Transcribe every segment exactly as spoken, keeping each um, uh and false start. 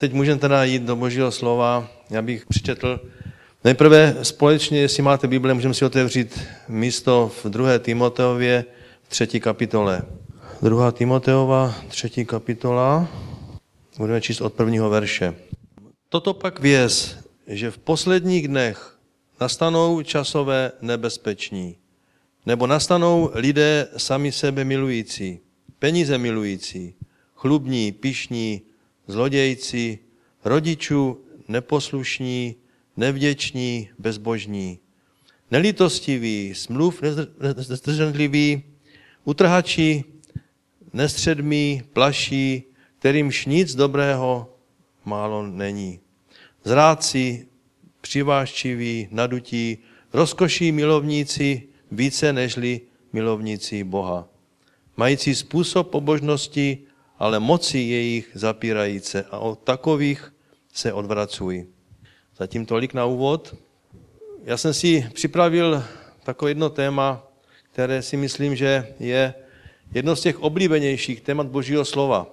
Teď můžeme teda jít do Božího slova. Já bych přečetl nejprve společně, jestli máte Bible, můžeme si otevřít místo v druhé Timoteově třetí kapitole. druhá Timoteova, třetí kapitola, budeme číst od prvního verše. Toto pak věz, že v posledních dnech nastanou časové nebezpeční, nebo nastanou lidé sami sebe milující, peníze milující, chlubní, pyšní, zlodějci, rodičů neposlušní, nevděční, bezbožní, nelítostiví, smluv nezdrženliví, utrhači, nestředmí, plaší, kterýmž nic dobrého málo není. Zrádci, přivážčiví, nadutí, rozkoší milovníci více nežli milovníci Boha. Mající způsob pobožnosti, ale moci jejich zapírajíce a od takových se odvracují. Zatím tolik na úvod. Já jsem si připravil takové jedno téma, které si myslím, že je jedno z těch oblíbenějších témat Božího slova.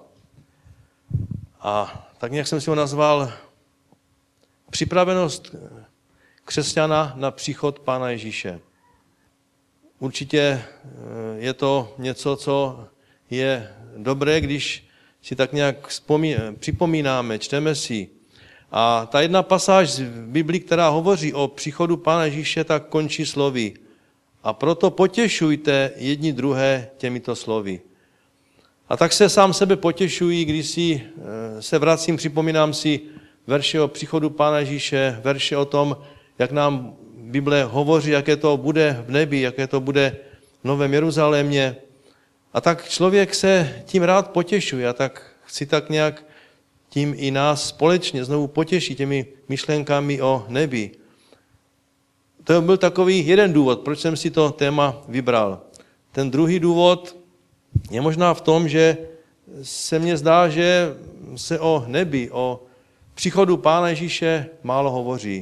A tak nějak jsem si ho nazval Připravenost křesťana na příchod Pána Ježíše. Určitě je to něco, co je dobré, když si tak nějak připomínáme, čteme si. A ta jedna pasáž v Biblii, která hovoří o příchodu Pána Ježíše, tak končí slovy. A proto potěšujte jedni druhé těmito slovy. A tak se sám sebe potěšuji, když si se vracím, připomínám si verše o příchodu Pána Ježíše, verše o tom, jak nám Bible hovoří, jaké to bude v nebi, jaké to bude v Novém Jeruzalémě. A tak člověk se tím rád potěšuje a tak chci tak nějak tím i nás společně znovu potěšit těmi myšlenkami o nebi. To byl takový jeden důvod, proč jsem si to téma vybral. Ten druhý důvod je možná v tom, že se mně zdá, že se o nebi, o příchodu Pána Ježíše málo hovoří.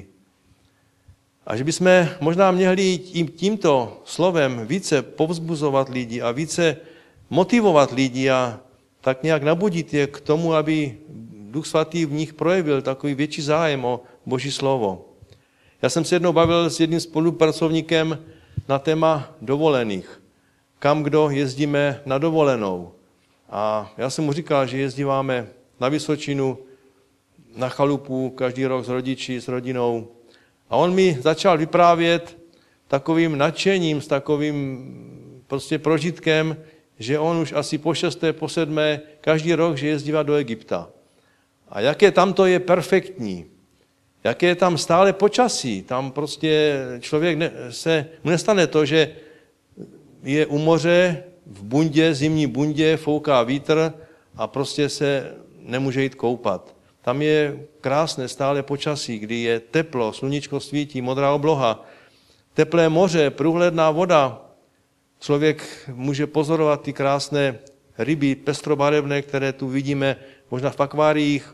A že bychom možná měli tímto slovem více povzbuzovat lidi a více motivovat lidi a tak nějak nabudit je k tomu, aby Duch Svatý v nich projevil takový větší zájem o Boží slovo. Já jsem se jednou bavil s jedním spolupracovníkem na téma dovolených. Kam kdo jezdíme na dovolenou. A já jsem mu říkal, že jezdíváme na Vysočinu, na chalupu každý rok s rodiči, s rodinou. A on mi začal vyprávět takovým nadšením, s takovým prostě prožitkem, že on už asi po šesté, po sedmé, každý rok, že jezdívá do Egypta. A jaké tam to je perfektní. Jaké je tam stále počasí. Tam prostě člověk ne, se, mu nestane to, že je u moře, v bundě, zimní bundě, fouká vítr a prostě se nemůže jít koupat. Tam je krásné stále počasí, kdy je teplo, sluníčko svítí, modrá obloha, teplé moře, průhledná voda. Člověk může pozorovat ty krásné ryby pestrobarevné, které tu vidíme možná v akváriích.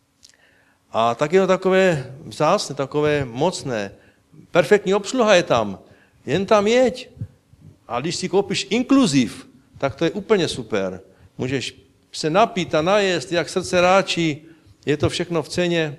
A tak je to takové vzácné, takové mocné. Perfektní obsluha je tam. Jen tam jeď. A když si koupíš inkluziv, tak to je úplně super. Můžeš se napít a najést, jak srdce ráčí. Je to všechno v ceně.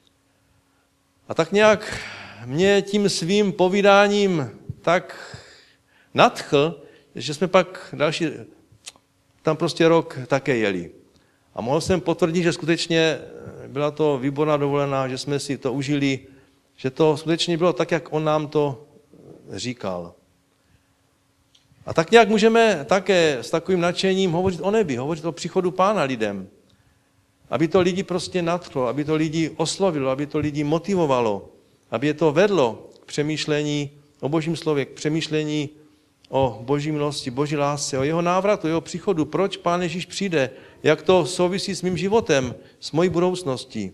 A tak nějak mě tím svým povídáním tak nadchl, že jsme pak další, tam prostě rok také jeli. A mohl jsem potvrdit, že skutečně byla to výborná dovolená, že jsme si to užili, že to skutečně bylo tak, jak on nám to říkal. A tak nějak můžeme také s takovým nadšením hovořit o nebi, hovořit o příchodu Pána lidem. Aby to lidi prostě nadchlo, aby to lidi oslovilo, aby to lidi motivovalo, aby je to vedlo k přemýšlení o Božím slově, k přemýšlení o Boží milosti, Boží lásce, o jeho návratu, jeho příchodu, proč Pán Ježíš přijde, jak to souvisí s mým životem, s mojí budoucností.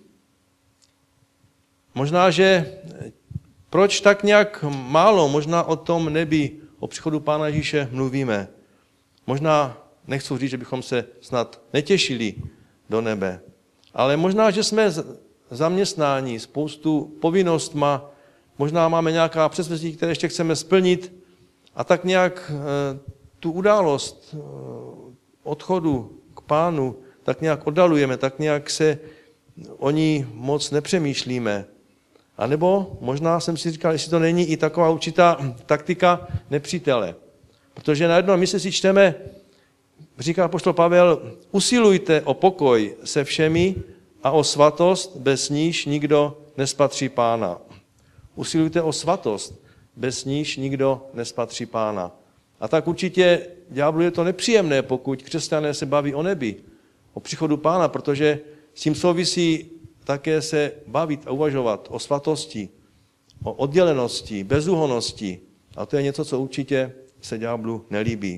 Možná, že proč tak nějak málo, možná o tom nebi, o příchodu Pána Ježíše mluvíme. Možná nechci říct, že bychom se snad netěšili do nebe. Ale možná, že jsme zaměstnáni, spoustu povinnostma, možná máme nějaká přesvědčení, které ještě chceme splnit a tak nějak tu událost odchodu k Pánu tak nějak oddalujeme, tak nějak se o ní moc nepřemýšlíme. A nebo možná jsem si říkal, jestli to není i taková určitá taktika nepřítele. Protože na jednom místě si čteme, říká apoštol Pavel, usilujte o pokoj se všemi a o svatost, bez níž nikdo nespatří Pána. Usilujte o svatost, bez níž nikdo nespatří Pána. A tak určitě ďáblu je to nepříjemné, pokud křesťané se baví o nebi, o příchodu Pána, protože s tím souvisí také se bavit a uvažovat o svatosti, o oddělenosti, bezúhonnosti. A to je něco, co určitě se ďáblu nelíbí.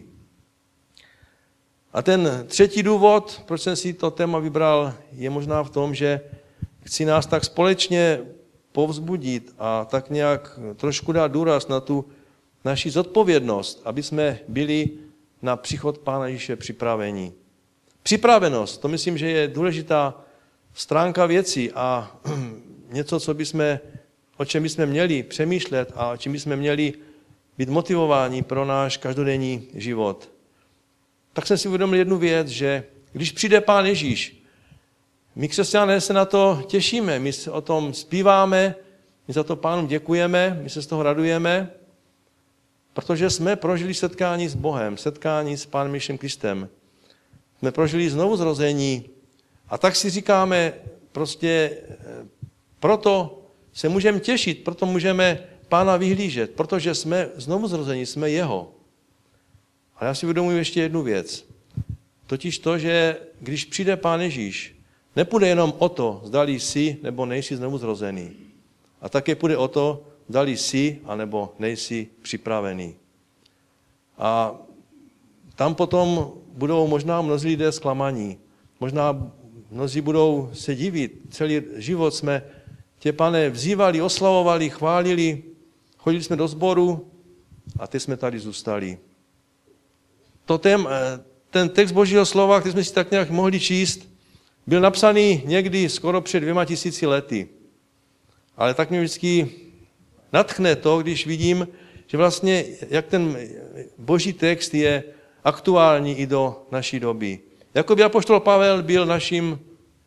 A ten třetí důvod, proč jsem si to téma vybral, je možná v tom, že chci nás tak společně povzbudit a tak nějak trošku dát důraz na tu naši zodpovědnost, aby jsme byli na příchod Pána Ježíše připraveni. Připravenost, to myslím, že je důležitá stránka věcí a něco, co bychom, o čem bychom měli přemýšlet a o čem bychom měli být motivováni pro náš každodenní život. Tak jsem si uvědomil jednu věc, že když přijde Pán Ježíš, my křesťané se na to těšíme, my se o tom zpíváme, my za to Pánu děkujeme, my se z toho radujeme, protože jsme prožili setkání s Bohem, setkání s Pánem Ježíšem Kristem. Jsme prožili znovuzrození a tak si říkáme, prostě proto se můžeme těšit, proto můžeme Pána vyhlížet, protože jsme znovuzrození, jsme jeho. A já si uvědomuji ještě jednu věc. Totiž to, že když přijde Pán Ježíš, nepůjde jenom o to, zdali jsi nebo nejsi znovuzrozený. A také půjde o to, zdali jsi anebo nejsi připravený. A tam potom budou možná mnozí lidé zklamaní. Možná mnozí budou se divit. Celý život jsme tě, Pane, vzývali, oslavovali, chválili, chodili jsme do sboru a teď jsme tady zůstali. To tém, ten text Božího slova, který jsme si tak nějak mohli číst, byl napsaný někdy skoro před dvěma tisíci lety. Ale tak mě vždycky nadchne to, když vidím, že vlastně jak ten Boží text je aktuální i do naší doby. Jakoby apoštol Pavel byl naším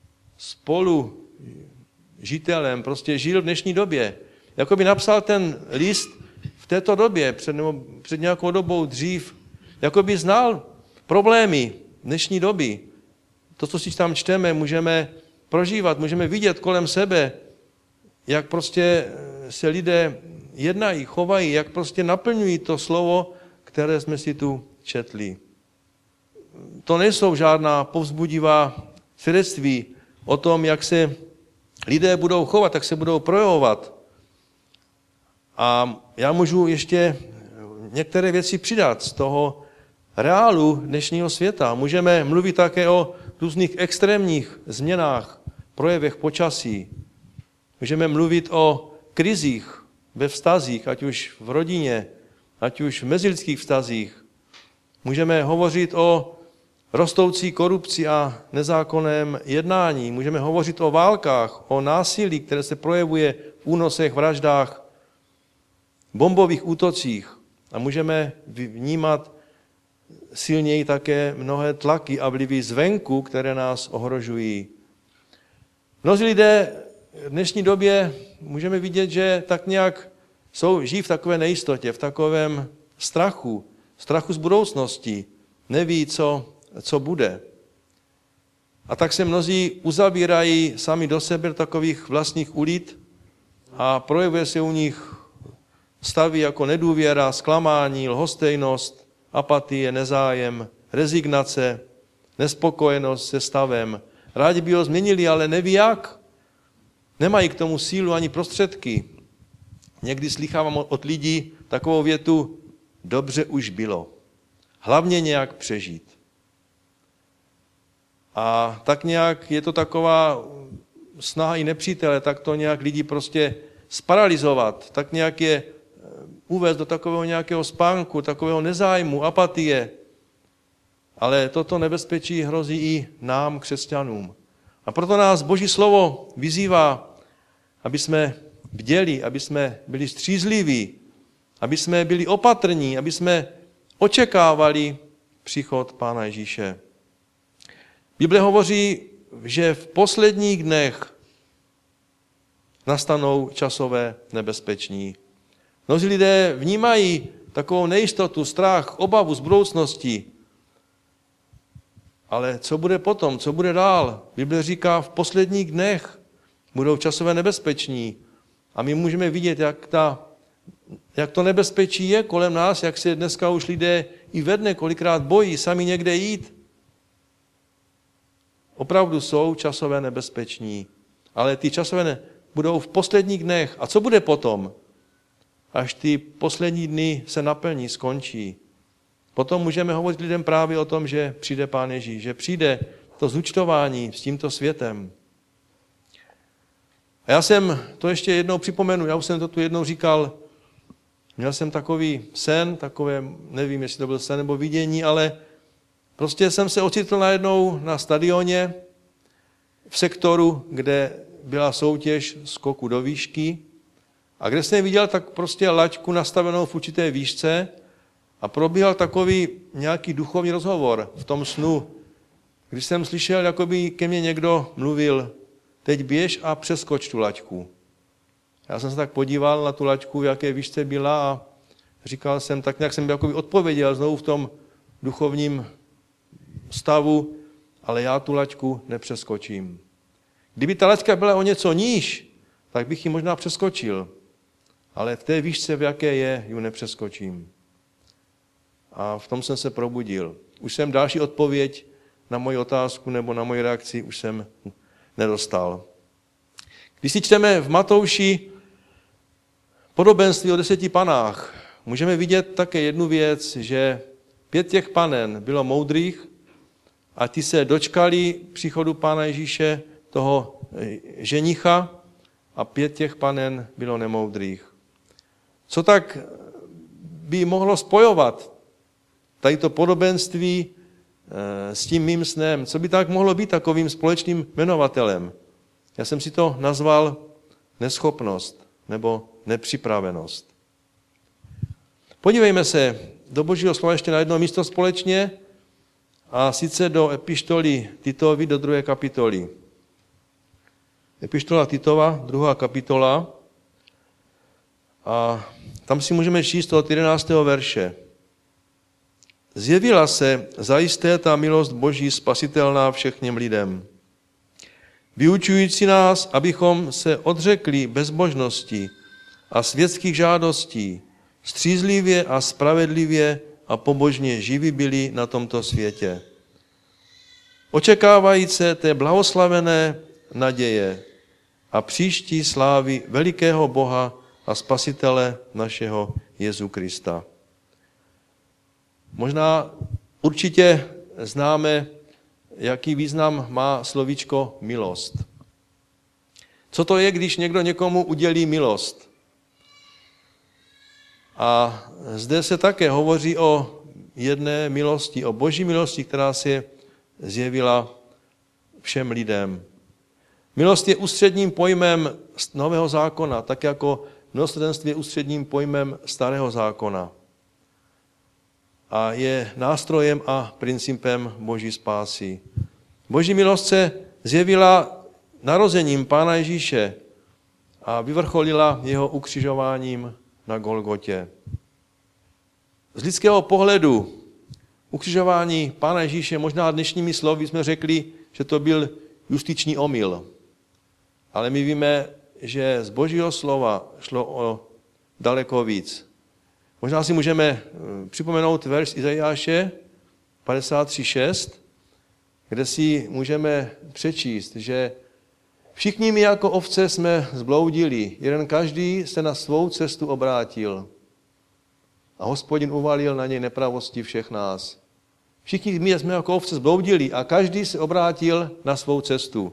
spolužitelem, prostě žil v dnešní době. Jakoby napsal ten list v této době, před, nebo před nějakou dobou dřív, jakoby znal problémy dnešní doby. To, co si tam čteme, můžeme prožívat, můžeme vidět kolem sebe, jak prostě se lidé jednají, chovají, jak prostě naplňují to slovo, které jsme si tu četli. To nejsou žádná povzbudivá svědectví o tom, jak se lidé budou chovat, jak se budou projevovat. A já můžu ještě některé věci přidat z toho reálu dnešního světa. Můžeme mluvit také o různých extrémních změnách, projevech počasí. Můžeme mluvit o krizích ve vztazích, ať už v rodině, ať už v mezilidských vztazích. Můžeme hovořit o rostoucí korupci a nezákonném jednání. Můžeme hovořit o válkách, o násilí, které se projevuje v únosech, vraždách, bombových útocích. A můžeme vnímat silněji také mnohé tlaky a vlivy zvenku, které nás ohrožují. Mnozí lidé v dnešní době můžeme vidět, že tak nějak jsou, žijí v takové nejistotě, v takovém strachu, strachu z budoucnosti, neví, co, co bude. A tak se mnozí uzavírají sami do sebe do takových vlastních ulit a projevuje se u nich stavy jako nedůvěra, zklamání, lhostejnost, apatie, nezájem, rezignace, nespokojenost se stavem. Rádi by ho změnili, ale neví jak. Nemají k tomu sílu ani prostředky. Někdy slychávám od lidí takovou větu, dobře už bylo. Hlavně nějak přežít. A tak nějak je to taková snaha i nepřítele, tak to nějak lidi prostě sparalizovat, tak nějak je uvést do takového nějakého spánku, takového nezájmu, apatie. Ale toto nebezpečí hrozí i nám, křesťanům. A proto nás Boží slovo vyzývá, aby jsme bděli, aby jsme byli střízliví, aby jsme byli opatrní, aby jsme očekávali příchod Pána Ježíše. Bible hovoří že v posledních dnech nastanou časové nebezpečí. Mnozí lidé vnímají takovou nejistotu, strach, obavu z budoucnosti. Ale co bude potom? Co bude dál? Bible říká, v posledních dnech budou časové nebezpeční. A my můžeme vidět, jak, ta, jak to nebezpečí je kolem nás, jak se dneska už lidé i ve dne kolikrát bojí sami někde jít. Opravdu jsou časové nebezpeční. Ale ty časové ne, budou v posledních dnech. A co bude potom? Až ty poslední dny se naplní, skončí. Potom můžeme hovořit lidem právě o tom, že přijde Pán Ježíš, že přijde to zúčtování s tímto světem. A já jsem to ještě jednou připomenu, já už jsem to tu jednou říkal, měl jsem takový sen, takové, nevím, jestli to byl sen nebo vidění, ale prostě jsem se ocitl najednou na stadioně v sektoru, kde byla soutěž skoku do výšky a kde jsem viděl tak prostě laťku nastavenou v určité výšce a probíhal takový nějaký duchovní rozhovor v tom snu, když jsem slyšel, jako by ke mně někdo mluvil, teď běž a přeskoč tu laťku. Já jsem se tak podíval na tu laťku, v jaké výšce byla a říkal jsem, tak nějak jsem jakoby odpověděl znovu v tom duchovním stavu, ale já tu laťku nepřeskočím. Kdyby ta laťka byla o něco níž, tak bych ji možná přeskočil, ale v té výšce, v jaké je, ji nepřeskočím. A v tom jsem se probudil. Už jsem další odpověď na moji otázku nebo na moji reakci už jsem nedostal. Když si čteme v Matouši podobenství o deseti panách, můžeme vidět také jednu věc, že pět těch panen bylo moudrých a ty se dočkali příchodu Pána Ježíše, toho ženicha, a pět těch panen bylo nemoudrých. Co tak by mohlo spojovat tady to podobenství s tím mým snem? Co by tak mohlo být takovým společným jmenovatelem? Já jsem si to nazval neschopnost nebo nepřipravenost. Podívejme se do Božího slova ještě na jedno místo společně, a sice do epištoly Titovi, do druhé kapitoly. Epištola Titova, druhá kapitola, a tam si můžeme číst od jedenáctého verše. Zjevila se zajisté ta milost Boží spasitelná všem lidem, vyučující nás, abychom se odřekli bezbožnosti a světských žádostí, střízlivě a spravedlivě a pobožně živí byli na tomto světě. Očekávajíce té blahoslavené naděje a příští slávy velikého Boha a Spasitele našeho Jezu Krista. Možná určitě známe, jaký význam má slovíčko milost. Co to je, když někdo někomu udělí milost? A zde se také hovoří o jedné milosti, o Boží milosti, která se zjevila všem lidem. Milost je ústředním pojmem Nového zákona, tak jako milosrdenství je ústředním pojmem Starého zákona. A je nástrojem a principem Boží spásy. Boží milost se zjevila narozením Pána Ježíše a vyvrcholila jeho ukřižováním na Golgotě. Z lidského pohledu ukřižování Pána Ježíše, možná dnešními slovy jsme řekli, že to byl justiční omyl. Ale my víme, že z Božího slova šlo o daleko víc. Možná si můžeme připomenout verš Izajáše padesát tři šest, kde si můžeme přečíst, že všichni my jako ovce jsme zbloudili, jeden každý se na svou cestu obrátil a Hospodin uvalil na něj nepravosti všech nás. Všichni my jsme jako ovce zbloudili a každý se obrátil na svou cestu.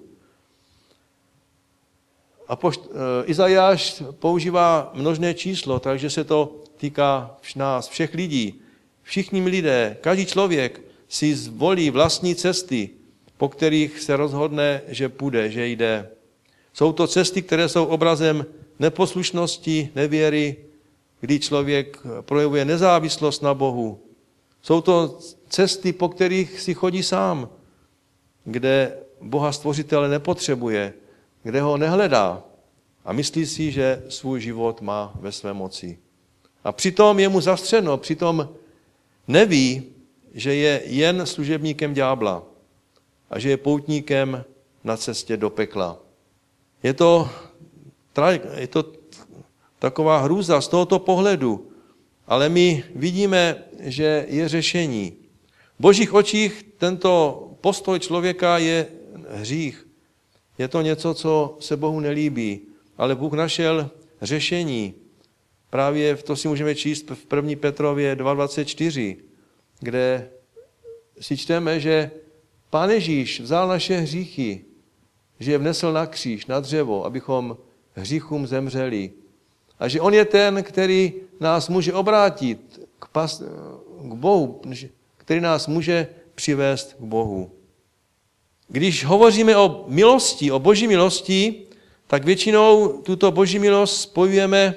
A pošt, Izajáš používá množné číslo, takže se to týká nás, všech lidí. Všichni lidé, každý člověk si zvolí vlastní cesty, po kterých se rozhodne, že půjde, že jde. Jsou to cesty, které jsou obrazem neposlušnosti, nevěry, kdy člověk projevuje nezávislost na Bohu. Jsou to cesty, po kterých si chodí sám, kde Boha Stvořitele nepotřebuje, kde ho nehledá a myslí si, že svůj život má ve své moci. A přitom je mu zastřeno, přitom neví, že je jen služebníkem ďábla a že je poutníkem na cestě do pekla. Je to, je to taková hrůza z tohoto pohledu, ale my vidíme, že je řešení. V Božích očích tento postoj člověka je hřích. Je to něco, co se Bohu nelíbí, ale Bůh našel řešení. Právě to si můžeme číst v první Petrově dva dvacet čtyři, kde si čteme, že Pán Ježíš vzal naše hříchy, že je vnesl na kříž, na dřevo, abychom hříchům zemřeli. A že on je ten, který nás může obrátit k, pas, k Bohu, který nás může přivést k Bohu. Když hovoříme o milosti, o Boží milosti, tak většinou tuto Boží milost spojujeme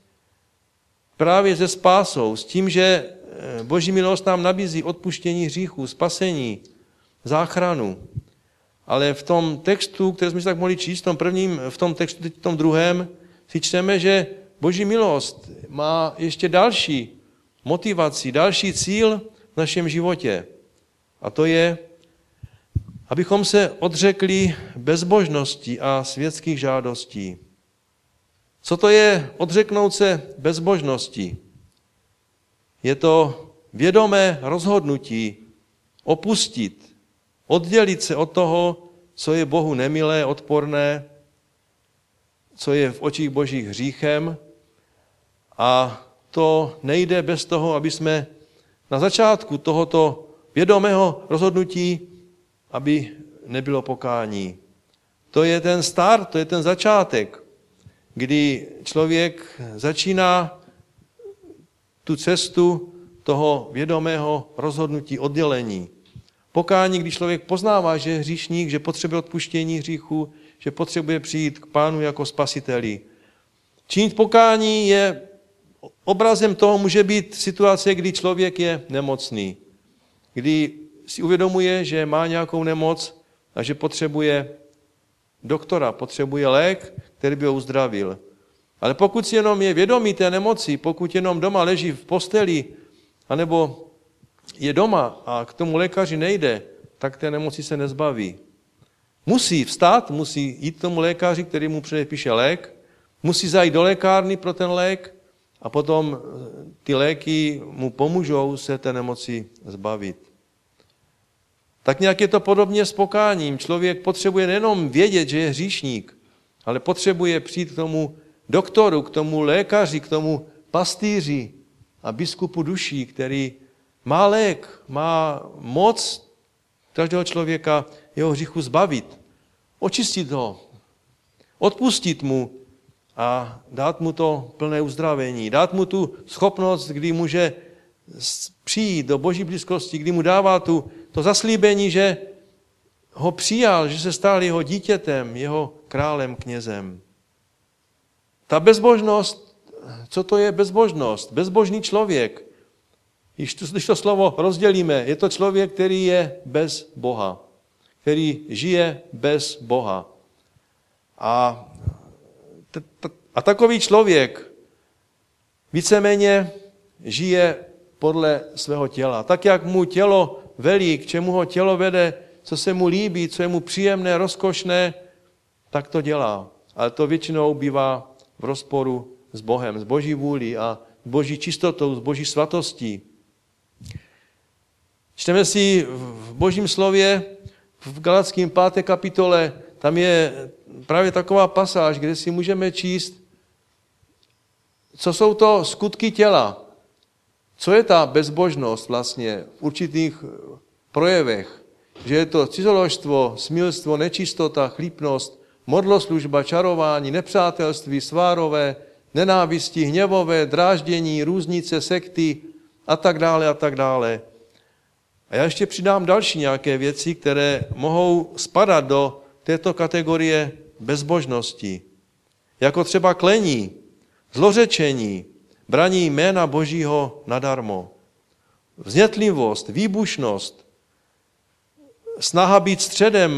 právě se spásou, s tím, že Boží milost nám nabízí odpuštění hříchů, spasení, záchranu. Ale v tom textu, který jsme si tak mohli číst, v tom prvním, v tom textu, v tom druhém, si čteme, že Boží milost má ještě další motivaci, další cíl v našem životě. A to je, abychom se odřekli bezbožnosti a světských žádostí. Co to je odřeknout se bezbožnosti? Je to vědomé rozhodnutí opustit, oddělit se od toho, co je Bohu nemilé, odporné, co je v očích Božích hříchem. A to nejde bez toho, aby jsme na začátku tohoto vědomého rozhodnutí, aby nebylo pokání. To je ten start, to je ten začátek, kdy člověk začíná tu cestu toho vědomého rozhodnutí, oddělení. Pokání, když člověk poznává, že je hříšník, že potřebuje odpuštění hříchu, že potřebuje přijít k Pánu jako spasiteli. Činit pokání je obrazem toho, může být situace, kdy člověk je nemocný, kdy si uvědomuje, že má nějakou nemoc a že potřebuje doktora, potřebuje lék, který by ho uzdravil. Ale pokud si jenom je vědomý té nemoci, pokud jenom doma leží v posteli, anebo je doma a k tomu lékaři nejde, tak té nemoci se nezbaví. Musí vstát, musí jít k tomu lékaři, který mu předepíše lék, musí zajít do lékárny pro ten lék a potom ty léky mu pomůžou se té nemoci zbavit. Tak nějak je to podobně s pokáním. Člověk potřebuje nejenom vědět, že je hříšník, ale potřebuje přijít k tomu doktoru, k tomu lékaři, k tomu pastýři a biskupu duší, který má lék, má moc každého člověka jeho hříchu zbavit, očistit ho, odpustit mu a dát mu to plné uzdravení, dát mu tu schopnost, kdy může přijít do Boží blízkosti, kdy mu dává tu, to zaslíbení, že ho přijal, že se stal jeho dítětem, jeho králem, knězem. Ta bezbožnost, co to je bezbožnost? Bezbožný člověk, když to slovo rozdělíme, je to člověk, který je bez Boha, který žije bez Boha. A, a takový člověk víceméně žije podle svého těla. Tak, jak mu tělo velí, k čemu ho tělo vede, co se mu líbí, co je mu příjemné, rozkošné, tak to dělá. Ale to většinou bývá v rozporu s Bohem, s Boží vůlí a s Boží čistotou, s Boží svatostí. Čteme si v Božím slově, v Galackým páté kapitole, tam je právě taková pasáž, kde si můžeme číst, co jsou to skutky těla. Co je ta bezbožnost vlastně v určitých projevech? Že je to cizoložstvo, smilstvo, nečistota, chlípnost, modloslužba, čarování, nepřátelství, svárové, nenávisti, hněvové, dráždění, různice, sekty a tak dále a tak dále. A já ještě přidám další nějaké věci, které mohou spadat do této kategorie bezbožnosti. Jako třeba klení, zlořečení, braní jména Božího nadarmo, vznětlivost, výbušnost, snaha být středem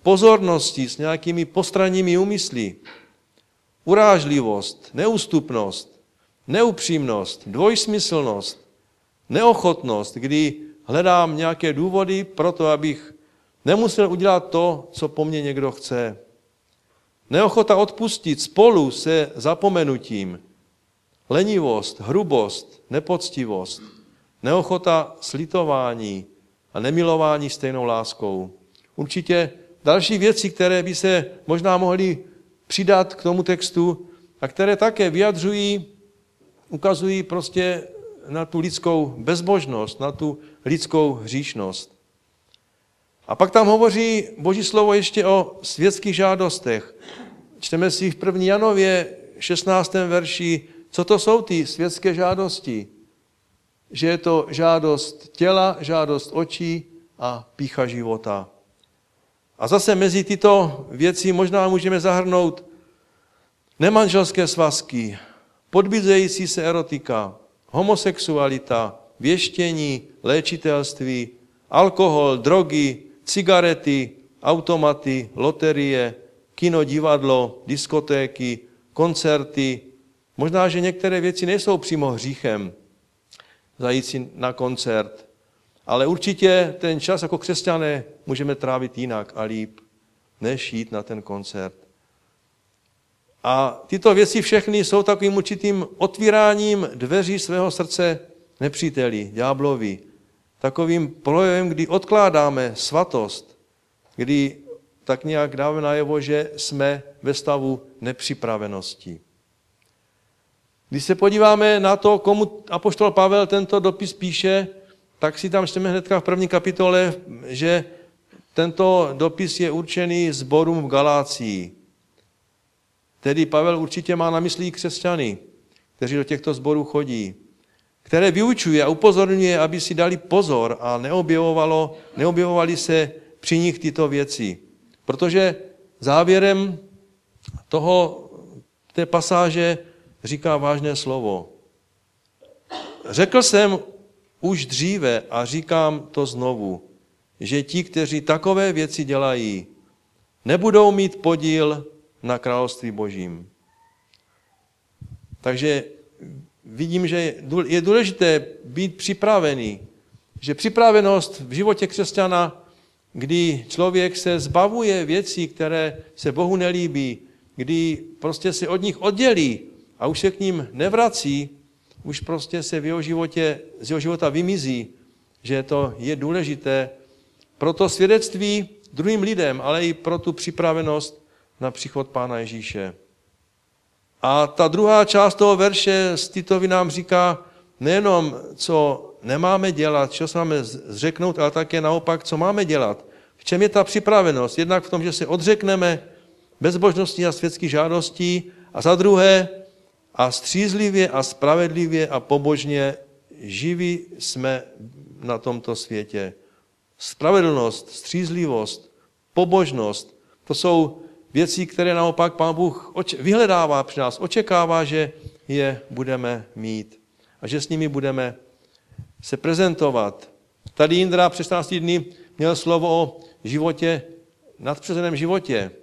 pozorností, s nějakými postranními úmysly. Urážlivost, neústupnost, neupřímnost, dvojsmyslnost, neochotnost, kdy hledám nějaké důvody pro to, abych nemusel udělat to, co po mně někdo chce. Neochota odpustit spolu se zapomenutím. Lenivost, hrubost, nepoctivost. Neochota slitování a nemilování stejnou láskou. Určitě další věci, které by se možná mohly přidat k tomu textu a které také vyjadřují, ukazují prostě na tu lidskou bezbožnost, na tu lidskou hříšnost. A pak tam hovoří Boží slovo ještě o světských žádostech. Čteme si v první Janově šestnáctém verši, co to jsou ty světské žádosti. Že je to žádost těla, žádost očí a pýcha života. A zase mezi tyto věci možná můžeme zahrnout nemanželské svazky, podbizející se erotika, homosexualita, věštění, léčitelství, alkohol, drogy, cigarety, automaty, loterie, kino, divadlo, diskotéky, koncerty. Možná, že některé věci nejsou přímo hříchem, zajít si na koncert, ale určitě ten čas jako křesťané můžeme trávit jinak a líp, než jít na ten koncert. A tyto věci všechny jsou takovým určitým otvíráním dveří svého srdce nepříteli, ďáblovi. Takovým projevem, kdy odkládáme svatost, kdy tak nějak dáme najevo, že jsme ve stavu nepřipravenosti. Když se podíváme na to, komu apoštol Pavel tento dopis píše, tak si tam čteme hnedka v první kapitole, že tento dopis je určený sborům v Galácii. Tedy Pavel určitě má na mysli i křesťany, kteří do těchto sborů chodí, které vyučuje a upozorňuje, aby si dali pozor a neobjevovalo, neobjevovali se při nich tyto věci. Protože závěrem toho, té pasáže říká vážné slovo. Řekl jsem už dříve a říkám to znovu, že ti, kteří takové věci dělají, nebudou mít podíl na království Božím. Takže vidím, že je důležité být připravený, že připravenost v životě křesťana, kdy člověk se zbavuje věcí, které se Bohu nelíbí, kdy prostě se od nich oddělí a už se k ním nevrací, už prostě se v jeho životě, z jeho života vymizí, že to je důležité pro to svědectví druhým lidem, ale i pro tu připravenost na příchod Pána Ježíše. A ta druhá část toho verše z Titovy nám říká nejenom, co nemáme dělat, co se máme zřeknout, ale také naopak, co máme dělat. V čem je ta připravenost? Jednak v tom, že se odřekneme bezbožnosti a světských žádostí a za druhé a střízlivě a spravedlivě a pobožně živí jsme na tomto světě. Spravedlnost, střízlivost, pobožnost, to jsou věci, které naopak Pán Bůh vyhledává při nás, očekává, že je budeme mít a že s nimi budeme se prezentovat. Tady Jindra před čtrnácti dny měl slovo o životě, nadpřirozeném životě.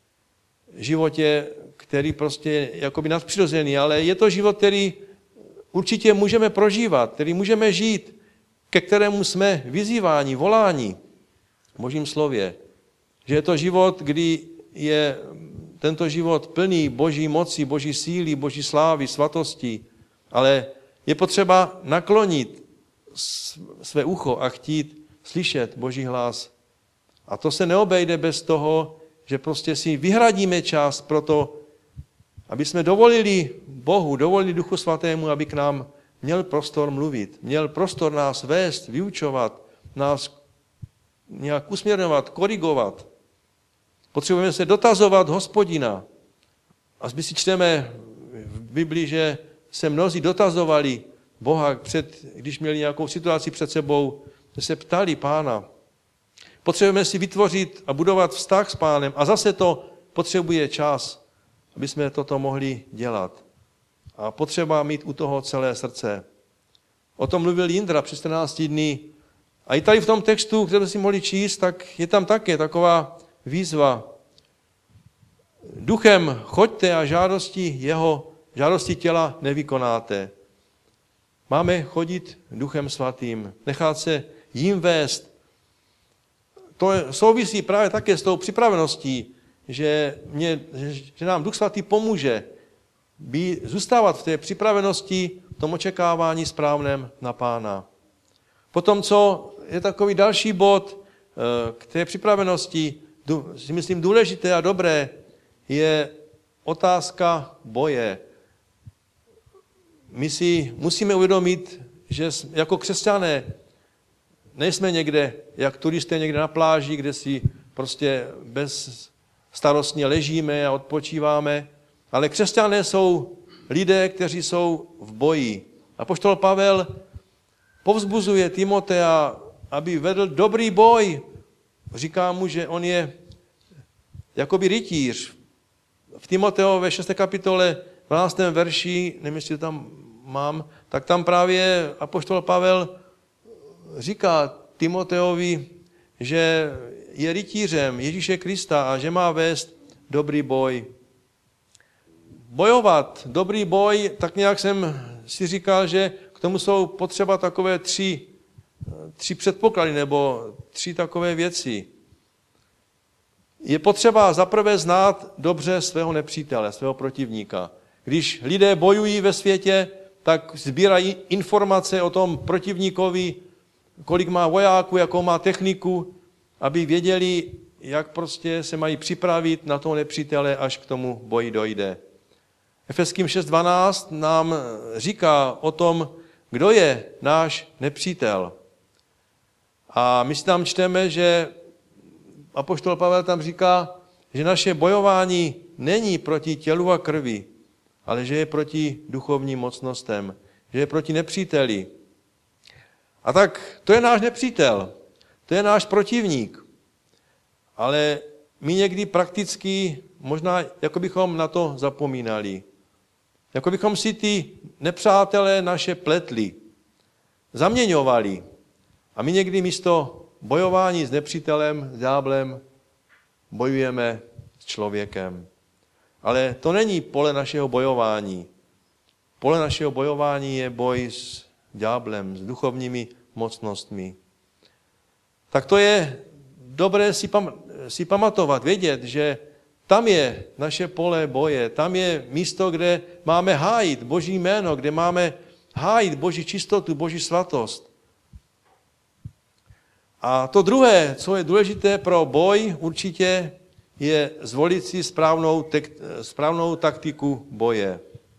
Životě, který prostě je jakoby nadpřirozený, ale je to život, který určitě můžeme prožívat, který můžeme žít, ke kterému jsme vyzýváni, voláni v Božím slově. Že je to život, kdy je tento život plný Boží moci, Boží síly, Boží slávy, svatosti, ale je potřeba naklonit své ucho a chtít slyšet Boží hlas. A to se neobejde bez toho, že prostě si vyhradíme čas pro to, aby jsme dovolili Bohu, dovolili Duchu Svatému, aby k nám měl prostor mluvit, měl prostor nás vést, vyučovat, nás nějak usměrňovat, korigovat. Potřebujeme se dotazovat Hospodina. A my si čteme v Biblii, že se mnozí dotazovali Boha, před, když měli nějakou situaci před sebou, že se ptali Pána. Potřebujeme si vytvořit a budovat vztah s Pánem a zase to potřebuje čas, aby jsme toto mohli dělat. A potřeba mít u toho celé srdce. O tom mluvil Jindra před čtrnácti dny. A i tady v tom textu, který jsme si mohli číst, tak je tam také taková výzva. Duchem choďte a žádosti jeho, žádosti těla nevykonáte. Máme chodit Duchem Svatým, nechat se jím vést. To souvisí právě také s tou připraveností, že, mě, že nám Duch Svatý pomůže být, zůstávat v té připravenosti, v tom očekávání správném na Pána. Potom, co je takový další bod k té připravenosti, si myslím důležité a dobré, je otázka boje. My si musíme uvědomit, že jako křesťané nejsme někde, jak turisté někde na pláži, kde si prostě bezstarostně ležíme a odpočíváme, ale křesťané jsou lidé, kteří jsou v boji. Apoštol Pavel povzbuzuje Timotea, aby vedl dobrý boj. Říká mu, že on je jakoby rytíř. V Timoteové šesté kapitole dvanáctém verši, nevím, jestli to tam mám, tak tam právě apoštol Pavel říká Timoteovi, že je rytířem Ježíše Krista a že má vést dobrý boj. Bojovat, dobrý boj, tak nějak jsem si říkal, že k tomu jsou potřeba takové tři, tři předpoklady nebo tři takové věci. Je potřeba zaprvé znát dobře svého nepřítele, svého protivníka. Když lidé bojují ve světě, tak sbírají informace o tom protivníkovi, kolik má vojáků, jakou má techniku, aby věděli, jak prostě se mají připravit na toho nepřítele, až k tomu boji dojde. Efeským šest dvanáct nám říká o tom, kdo je náš nepřítel. A my si tam čteme, že apoštol Pavel tam říká, že naše bojování není proti tělu a krvi, ale že je proti duchovním mocnostem, že je proti nepříteli. A tak to je náš nepřítel, to je náš protivník. Ale my někdy prakticky možná jako bychom na to zapomínali. Jako bychom si ty nepřátelé naše pletli, zaměňovali. A my někdy místo bojování s nepřítelem, s ďáblem, bojujeme s člověkem. Ale to není pole našeho bojování. Pole našeho bojování je boj s ďáblem, s duchovními mocnostmi. Tak to je dobré si, pam- si pamatovat, vědět, že tam je naše pole boje, tam je místo, kde máme hájit Boží jméno, kde máme hájit Boží čistotu, Boží svatost. A to druhé, co je důležité pro boj, určitě je zvolit si správnou, tek- správnou taktiku boje.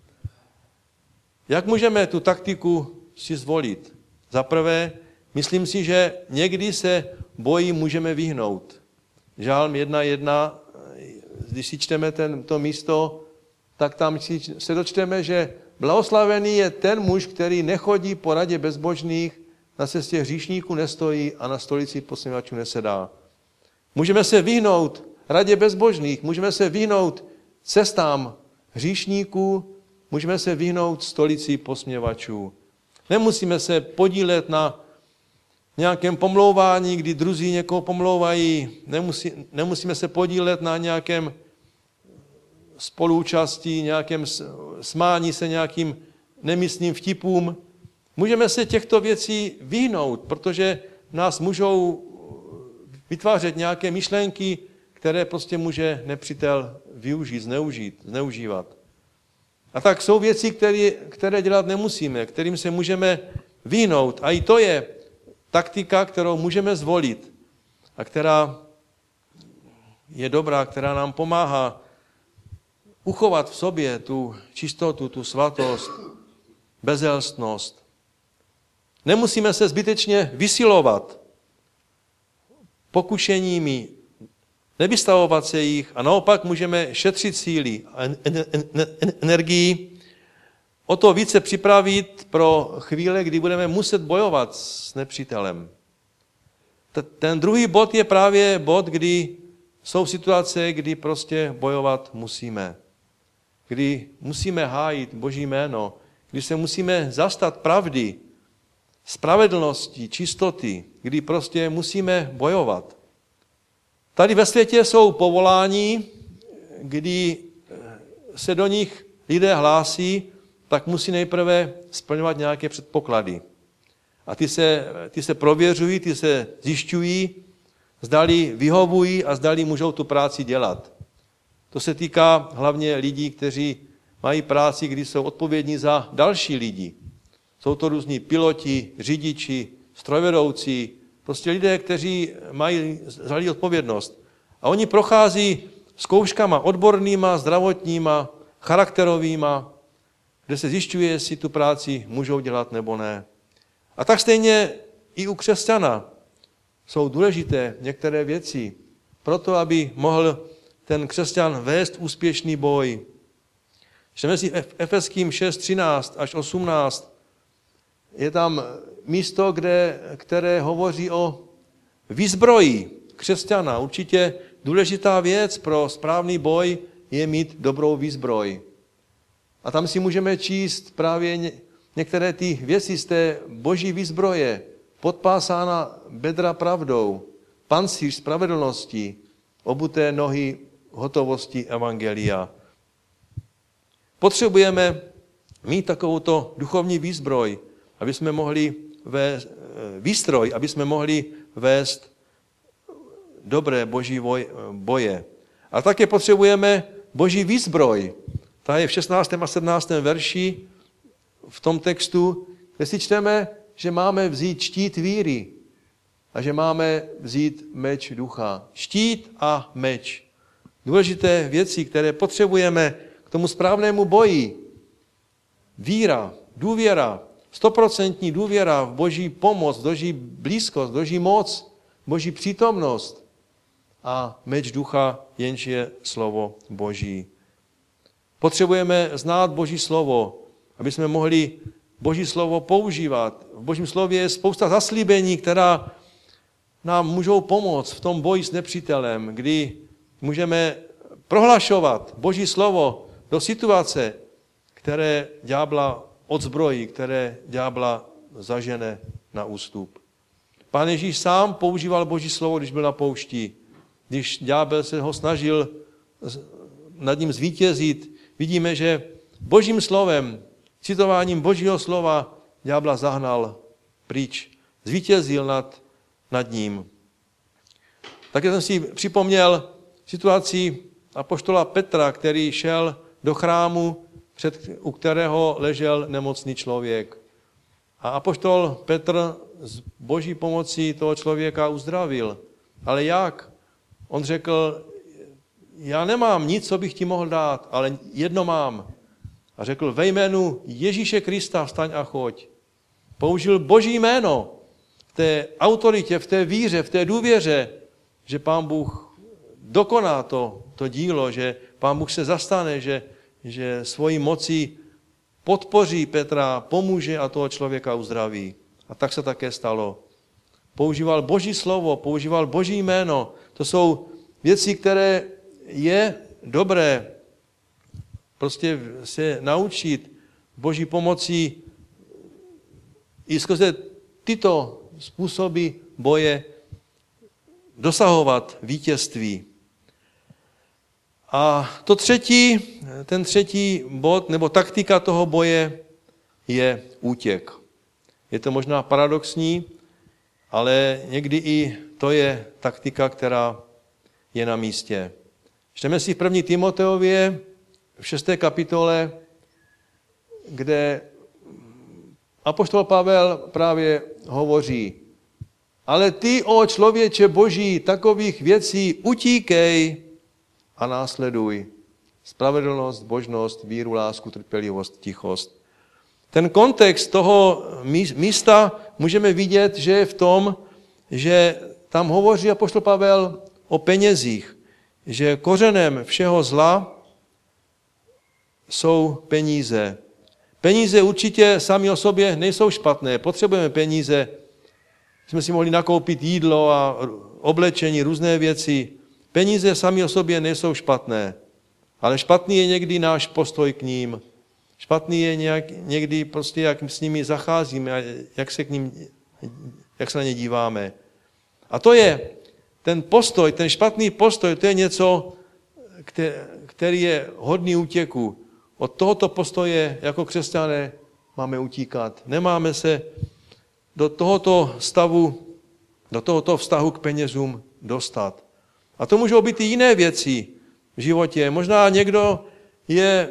Jak můžeme tu taktiku si zvolit? Za prvé, myslím si, že někdy se boji můžeme vyhnout. Žálm jedna jedna, když si čteme ten, to místo, tak tam se dočteme, že blahoslavený je ten muž, který nechodí po radě bezbožných, na cestě hříšníků nestojí a na stolici posměvačů nesedá. Můžeme se vyhnout radě bezbožných, můžeme se vyhnout cestám hříšníků, můžeme se vyhnout stolici posměvačů. Nemusíme se podílet na nějakém pomlouvání, kdy druzí někoho pomlouvají. Nemusí, nemusíme se podílet na nějakém spoluúčastí, nějakém smání se nějakým nemyslným vtipům. Můžeme se těchto věcí vyhnout, protože nás můžou vytvářet nějaké myšlenky, které prostě může nepřítel využít, zneužít, zneužívat. A tak jsou věci, které, které dělat nemusíme, kterým se můžeme vyhnout. A i to je taktika, kterou můžeme zvolit a která je dobrá, která nám pomáhá uchovat v sobě tu čistotu, tu svatost, bezelstnost. Nemusíme se zbytečně vysilovat pokušeními, nevystavovat se jich a naopak můžeme šetřit síly a energii, o to více připravit pro chvíle, kdy budeme muset bojovat s nepřítelem. Ten druhý bod je právě bod, kdy jsou situace, kdy prostě bojovat musíme. Kdy musíme hájit Boží jméno, kdy se musíme zastat pravdy, spravedlnosti, čistoty, kdy prostě musíme bojovat. Tady ve světě jsou povolání, kdy se do nich lidé hlásí, tak musí nejprve splňovat nějaké předpoklady. A ty se, ty se prověřují, ty se zjišťují, zdali vyhovují a zdali můžou tu práci dělat. To se týká hlavně lidí, kteří mají práci, kdy jsou odpovědní za další lidi. Jsou to různí piloti, řidiči, strojvedoucí, prostě lidé, kteří mají za lidi odpovědnost. A oni prochází zkouškama odbornýma, zdravotníma, charakterovýma, kde se zjišťuje, jestli tu práci můžou dělat nebo ne. A tak stejně i u křesťana jsou důležité některé věci, proto aby mohl ten křesťan vést úspěšný boj. Čteme si v Efeským šest třináct až osmnáct, je tam místo, kde, které hovoří o výzbroji křesťana. Určitě důležitá věc pro správný boj je mít dobrou výzbroj. A tam si můžeme číst právě některé ty věci z té boží výzbroje, podpásána bedra pravdou, pancíř spravedlnosti, obuté nohy hotovosti evangelia. Potřebujeme mít takovouto duchovní výzbroj, aby jsme mohli vést, výstroj, aby jsme mohli vést dobré boží boje. A také potřebujeme boží výzbroj. Ta je v šestnáctém a sedmnáctém verši v tom textu, kde si čteme, že máme vzít štít víry a že máme vzít meč ducha. Štít a meč. Důležité věci, které potřebujeme k tomu správnému boji. Víra, důvěra, stoprocentní důvěra v boží pomoc, boží blízkost, boží moc, boží přítomnost a meč ducha, jenž je slovo boží. Potřebujeme znát boží slovo, aby jsme mohli boží slovo používat. V božím slově je spousta zaslíbení, která nám můžou pomoct v tom boji s nepřítelem, kdy můžeme prohlašovat boží slovo do situace, které ďábla odzbrojí, které ďábla zažene na ústup. Pán Ježíš sám používal boží slovo, když byl na poušti. Když ďábel se ho snažil nad ním zvítězit, vidíme, že božím slovem, citováním božího slova ďábla zahnal pryč, zvítězil nad, nad ním. Také jsem si připomněl situaci apoštola Petra, který šel do chrámu, před, u kterého ležel nemocný člověk. A apoštol Petr z boží pomocí toho člověka uzdravil. Ale jak? On řekl, já nemám nic, co bych ti mohl dát, ale jedno mám. A řekl, ve jménu Ježíše Krista vstaň a choď. Použil boží jméno v té autoritě, v té víře, v té důvěře, že Pán Bůh dokoná to, to dílo, že Pán Bůh se zastane, že, že svojí mocí podpoří Petra, pomůže a toho člověka uzdraví. A tak se také stalo. Používal boží slovo, používal boží jméno. To jsou věci, které je dobré prostě se naučit boží pomocí i skrze tyto způsoby boje dosahovat vítězství. A to třetí, ten třetí bod, nebo taktika toho boje je útěk. Je to možná paradoxní, ale někdy i to je taktika, která je na místě. Čteme si v první Timoteově v šesté kapitole, kde apoštol Pavel právě hovoří, ale ty, o člověče boží, takových věcí utíkej a následuj. Spravedlnost, božnost, víru, lásku, trpělivost, tichost. Ten kontext toho místa můžeme vidět, že je v tom, že tam hovoří apoštol Pavel o penězích, že kořenem všeho zla jsou peníze. Peníze určitě sami o sobě nejsou špatné. Potřebujeme peníze, jsme si mohli nakoupit jídlo a oblečení, různé věci. Peníze sami o sobě nejsou špatné, ale špatný je někdy náš postoj k ním. Špatný je nějak, někdy prostě, jak s nimi zacházíme a jak se, k ním, jak se na ně díváme. A to je ten postoj, ten špatný postoj, to je něco, který je hodný útěku. Od tohoto postoje jako křesťané máme utíkat. Nemáme se do tohoto stavu, do tohoto vztahu k penězům dostat. A to můžou být i jiné věci v životě. Možná někdo je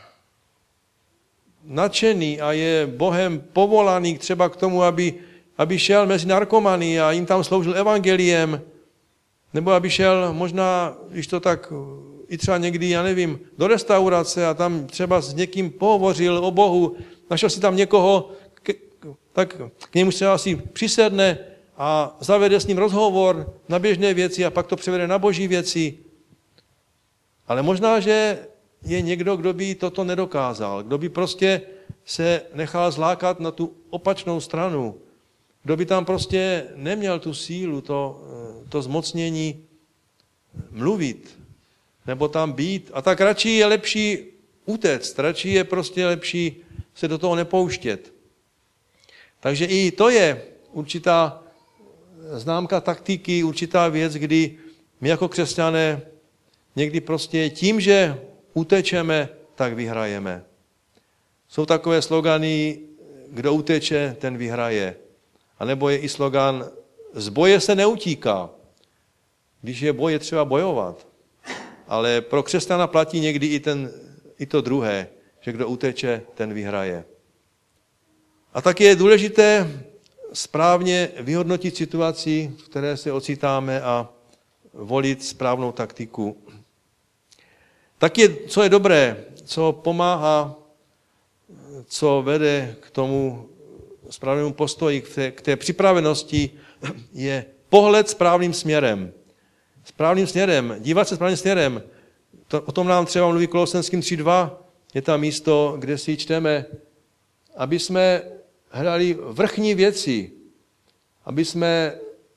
nadšený a je Bohem povolaný třeba k tomu, aby, aby šel mezi narkomany a jim tam sloužil evangeliem, nebo aby šel možná, když to tak i třeba někdy, já nevím, do restaurace a tam třeba s někým pohovořil o Bohu, našel si tam někoho, k, tak k němu se asi přisedne a zavede s ním rozhovor na běžné věci a pak to převede na boží věci. Ale možná, že je někdo, kdo by toto nedokázal, kdo by prostě se nechal zlákat na tu opačnou stranu, kdo by tam prostě neměl tu sílu, to, to zmocnění mluvit, nebo tam být. A tak radši je lepší utéct, radši je prostě lepší se do toho nepouštět. Takže i to je určitá známka taktiky, určitá věc, kdy my jako křesťané někdy prostě tím, že utečeme, tak vyhrajeme. Jsou takové slogany, kdo uteče, ten vyhraje. A nebo je i slogan, z boje se neutíká. Když je boj, je třeba bojovat. Ale pro křesťana platí někdy i, ten, i to druhé, že kdo uteče, ten vyhraje. A tak je důležité správně vyhodnotit situaci, v které se ocitáme a volit správnou taktiku. Tak je, co je dobré, co pomáhá, co vede k tomu správnému postoji, k té, k té připravenosti, je pohled správným směrem. Správným směrem, dívat se správným směrem. To, o tom nám třeba mluví Kolosenským tři dva, je tam místo, kde si čteme, aby jsme hledali vrchní věci, aby jsme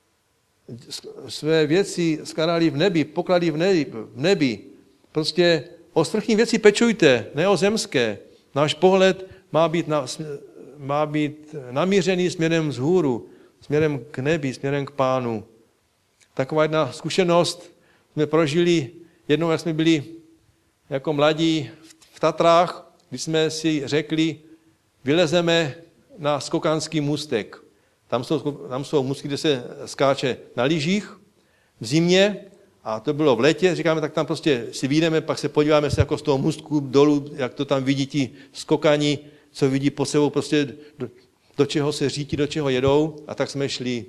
své věci skládali v nebi, poklady v nebi, v nebi. Prostě o vrchní věci pečujte, ne o zemské. Náš pohled má být, na, má být namířený směrem vzhůru, směrem k nebi, směrem k Pánu. Taková jedna zkušenost jsme prožili jednou, jak jsme byli jako mladí v Tatrách, když jsme si řekli, vylezeme na skokanský můstek. Tam jsou, tam jsou můstky, kde se skáče na lyžích v zimě a to bylo v létě. Říkáme, tak tam prostě si vyjdeme, pak se podíváme se jako z toho můstku dolů, jak to tam vidí ti skokani, co vidí pod sebou, prostě do, do čeho se řítí, do čeho jedou. A tak jsme šli.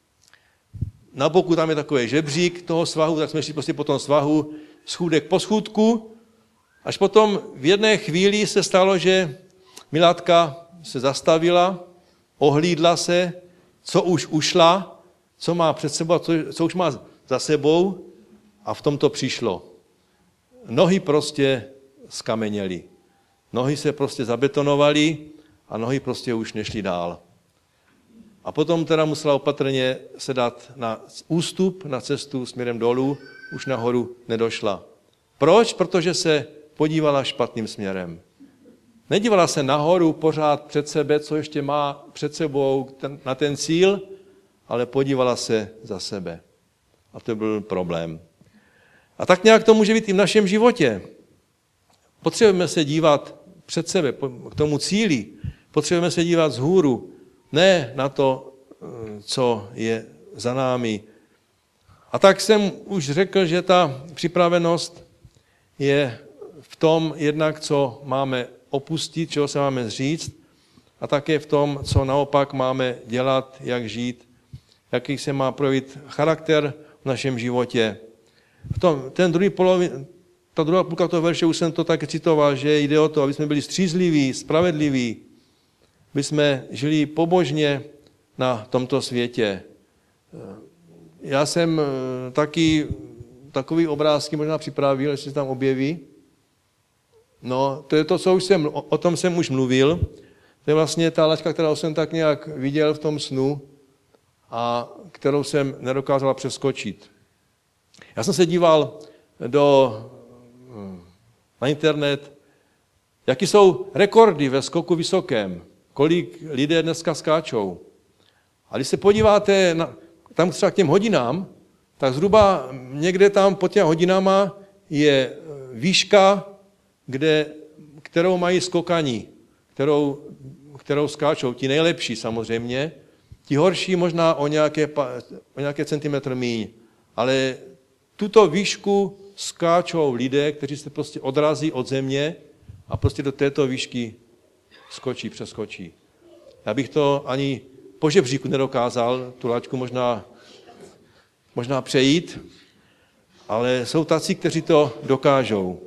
Na boku tam je takový žebřík toho svahu, tak jsme šli prostě po tom svahu schůdek po schůdku. Až potom v jedné chvíli se stalo, že Milátka se zastavila, ohlídla se, co už ušla, co má před sebou, co, co už má za sebou a v tom to přišlo. Nohy prostě skameněly. Nohy se prostě zabetonovaly a nohy prostě už nešly dál. A potom teda musela opatrně se dát na ústup, na cestu směrem dolů, už nahoru nedošla. Proč? Protože se podívala špatným směrem. Nedívala se nahoru pořád před sebe, co ještě má před sebou ten, na ten cíl, ale podívala se za sebe. A to byl problém. A tak nějak to může být i v našem životě. Potřebujeme se dívat před sebe, k tomu cíli. Potřebujeme se dívat vzhůru, ne na to, co je za námi. A tak jsem už řekl, že ta připravenost je v tom jednak, co máme opustit, čeho se máme zříct, a také v tom, co naopak máme dělat, jak žít, jaký se má projevit charakter v našem životě. V tom, ten druhý polovin, ta druhá půlka toho verše, už jsem to tak citoval, že jde o to, aby jsme byli střízliví, spravedliví, aby jsme žili pobožně na tomto světě. Já jsem taky takový obrázky možná připravil, jestli se tam objeví. No, to je to, co už jsem, o tom jsem už mluvil. To je vlastně ta laťka, kterou jsem tak nějak viděl v tom snu a kterou jsem nedokázala přeskočit. Já jsem se díval do, na internet, jaký jsou rekordy ve skoku vysokém, kolik lidé dneska skáčou. A když se podíváte na, tam třeba k těm hodinám, tak zhruba někde tam pod těmi hodinama je výška, kde, kterou mají skokani, kterou, kterou skáčou. Ti nejlepší samozřejmě, ti horší možná o nějaké, o nějaké centimetr míň, ale tuto výšku skáčou lidé, kteří se prostě odrazí od země a prostě do této výšky skočí, přeskočí. Já bych to ani po žebříku nedokázal, tu laťku možná, možná přejít, ale jsou tací, kteří to dokážou.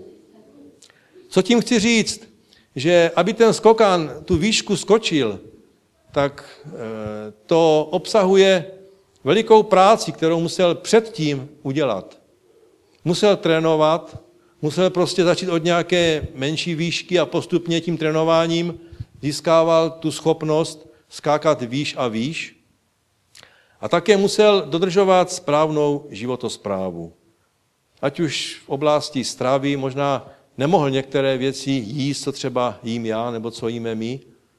Co tím chci říct? Že aby ten skokan tu výšku skočil, tak to obsahuje velikou práci, kterou musel předtím udělat. Musel trénovat, musel prostě začít od nějaké menší výšky a postupně tím trénováním získával tu schopnost skákat výš a výš. A také musel dodržovat správnou životosprávu. Ať už v oblasti stravy, možná nemohl některé věci jíst, co třeba jím já, nebo co jíme my.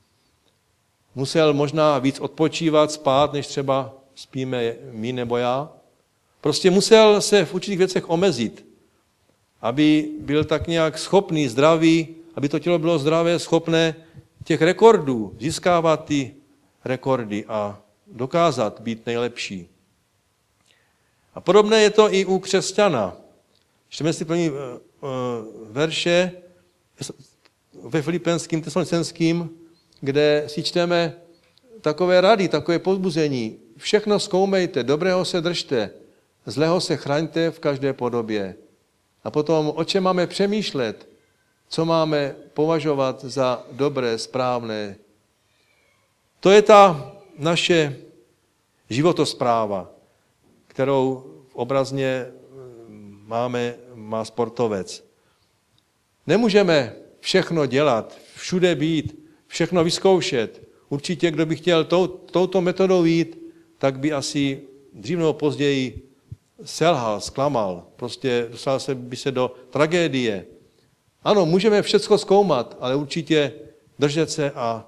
Musel možná víc odpočívat, spát, než třeba spíme my nebo já. Prostě musel se v určitých věcech omezit, aby byl tak nějak schopný, zdravý, aby to tělo bylo zdravé, schopné těch rekordů, získávat ty rekordy a dokázat být nejlepší. A podobné je to i u křesťana. Čteme si první verše ve Filipenským, Tesalonicenským, kde si čteme takové rady, takové povzbuzení. Všechno zkoumejte, dobrého se držte, zlého se chraňte v každé podobě. A potom, o čem máme přemýšlet, co máme považovat za dobré, správné. To je ta naše životospráva, kterou obrazně máme, má sportovec. Nemůžeme všechno dělat, všude být, všechno vyzkoušet. Určitě, kdo by chtěl tou, touto metodou jít, tak by asi dřív nebo později selhal, zklamal. Prostě dostal se by se do tragédie. Ano, můžeme všecko zkoumat, ale určitě držet se a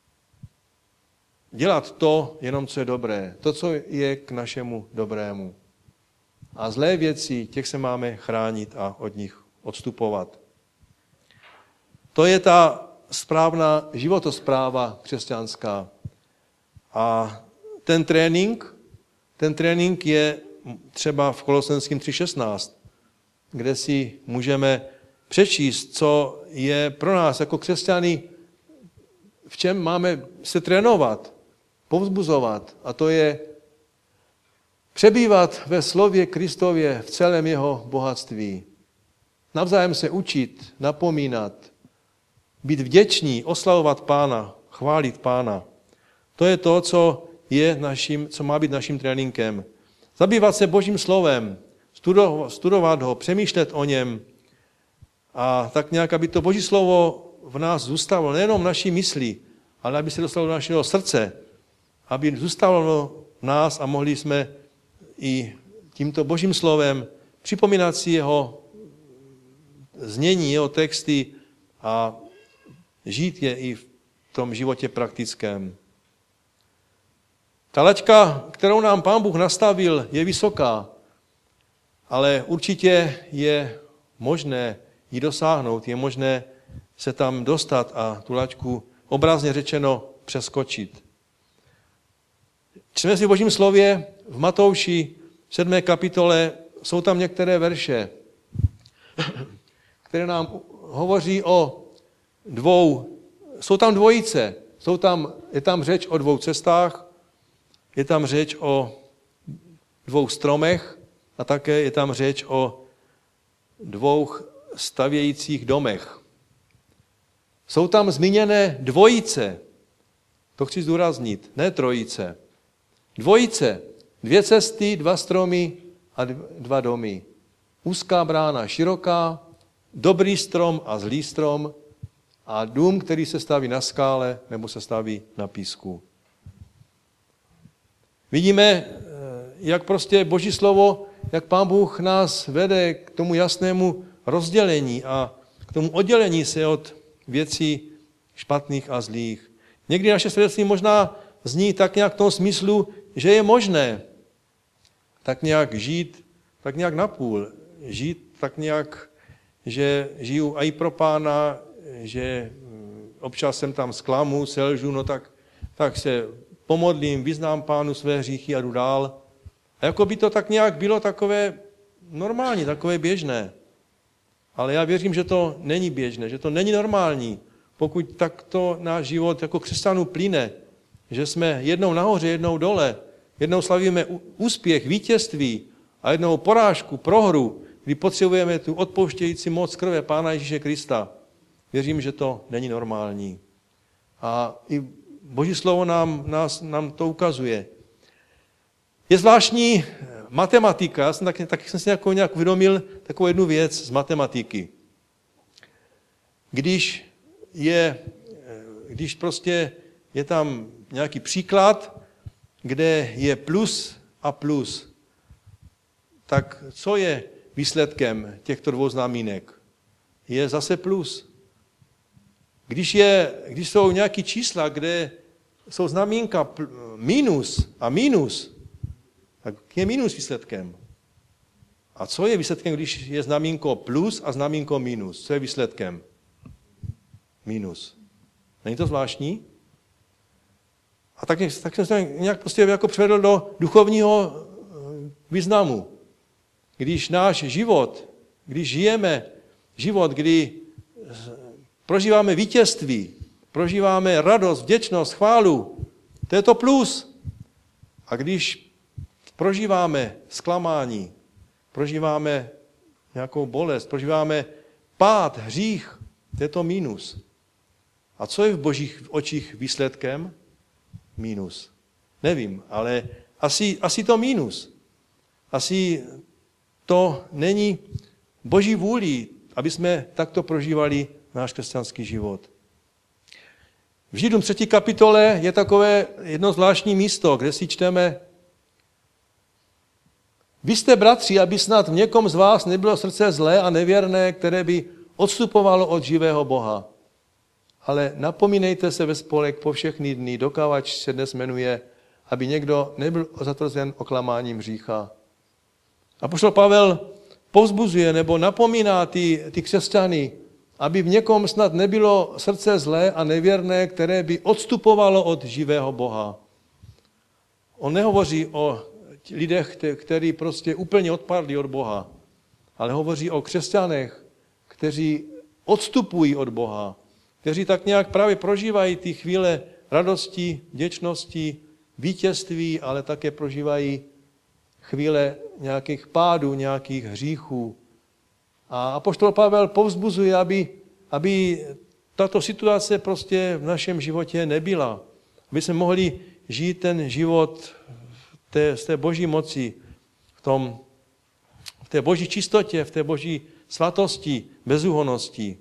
dělat to, jenom co je dobré. To, co je k našemu dobrému. A zlé věci, těch se máme chránit a od nich odstupovat. To je ta správná životospráva křesťanská. A ten trénink, ten trénink je třeba v Kolosenským tři šestnáct, kde si můžeme přečíst, co je pro nás jako křesťany, v čem máme se trénovat, povzbuzovat. A to je přebývat ve slově Kristově v celém jeho bohatství. Navzájem se učit, napomínat, být vděční, oslavovat Pána, chválit Pána. To je to, co je naším, co má být naším tréninkem. Zabývat se Božím slovem, studovat ho, přemýšlet o něm a tak nějak, aby to Boží slovo v nás zůstalo, nejenom v naší mysli, ale aby se dostalo do našeho srdce, aby zůstalo v nás a mohli jsme i tímto Božím slovem připomínat si jeho znění, jeho texty a žít je i v tom životě praktickém. Ta laťka, kterou nám Pán Bůh nastavil, je vysoká, ale určitě je možné ji dosáhnout, je možné se tam dostat a tu laťku obrazně řečeno přeskočit. Čteme si v Božím slově v Matouši v sedmé kapitole, jsou tam některé verše, které nám hovoří o dvou, jsou tam dvojice, jsou tam, je tam řeč o dvou cestách, je tam řeč o dvou stromech a také je tam řeč o dvou stavějících domech. Jsou tam zmíněné dvojice, to chci zdůraznit, ne trojice. Dvojice, dvě cesty, dva stromy a dva domy. Úzká brána, široká, dobrý strom a zlý strom a dům, který se staví na skále nebo se staví na písku. Vidíme, jak prostě Boží slovo, jak Pán Bůh nás vede k tomu jasnému rozdělení a k tomu oddělení se od věcí špatných a zlých. Někdy naše svědectví možná zní tak nějak v tom smyslu, že je možné, tak nějak žít, tak nějak napůl. Žít tak nějak, že žiju i pro Pána, že občas jsem tam zklamu, selžu, no tak, tak se pomodlím, vyznám Pánu své hříchy a jdu dál. A jako by to tak nějak bylo takové normální, takové běžné. Ale já věřím, že to není běžné, že to není normální, pokud takto náš život jako křesťanů plyne, že jsme jednou nahoře, jednou dole, jednou slavíme úspěch, vítězství a jednou porážku, prohru, kdy potřebujeme tu odpouštějící moc krve Pána Ježíše Krista. Věřím, že to není normální. A i Boží slovo nám, nás, nám to ukazuje. Je zvláštní matematika, já jsem tak, tak jsem si nějakou, nějak uvědomil takovou jednu věc z matematiky. Když je, když prostě je tam nějaký příklad, kde je plus a plus, tak co je výsledkem těchto dvou znamínek? Je zase plus. Když, je, když jsou nějaké čísla, kde jsou znamínka minus a minus, tak je minus výsledkem. A co je výsledkem, když je znamínko plus a znamínko minus? Co je výsledkem? Minus. Není to zvláštní? A tak, tak jsem se nějak prostě jako převedl do duchovního významu. Když náš život, když žijeme život, kdy prožíváme vítězství, prožíváme radost, vděčnost, chválu, to je to plus. A když prožíváme zklamání, prožíváme nějakou bolest, prožíváme pád, hřích, to je to mínus. A co je v Božích očích výsledkem? Mínus. Nevím, ale asi, asi to mínus. Asi to není Boží vůli, aby jsme takto prožívali náš křesťanský život. V Židům třetí kapitole je takové jedno zvláštní místo, kde si čteme: Vy jste, bratři, aby snad v někom z vás nebylo srdce zlé a nevěrné, které by odstupovalo od živého Boha. Ale napomínejte se ve spolek po všechny dny, dokávač se dnes jmenuje, aby někdo nebyl zatvrzen oklamáním hřícha. Apoštol Pavel povzbuzuje nebo napomíná ty, ty křesťany, aby v někom snad nebylo srdce zlé a nevěrné, které by odstupovalo od živého Boha. On nehovoří o lidech, kteří prostě úplně odpadli od Boha, ale hovoří o křesťanech, kteří odstupují od Boha, kteří tak nějak právě prožívají ty chvíle radosti, vděčnosti, vítězství, ale také prožívají chvíle nějakých pádů, nějakých hříchů. A apoštol Pavel povzbuzuje, aby, aby tato situace prostě v našem životě nebyla. Aby jsme mohli žít ten život v té, z té boží moci, v, tom, v té boží čistotě, v té boží svatosti, bezúhonnosti.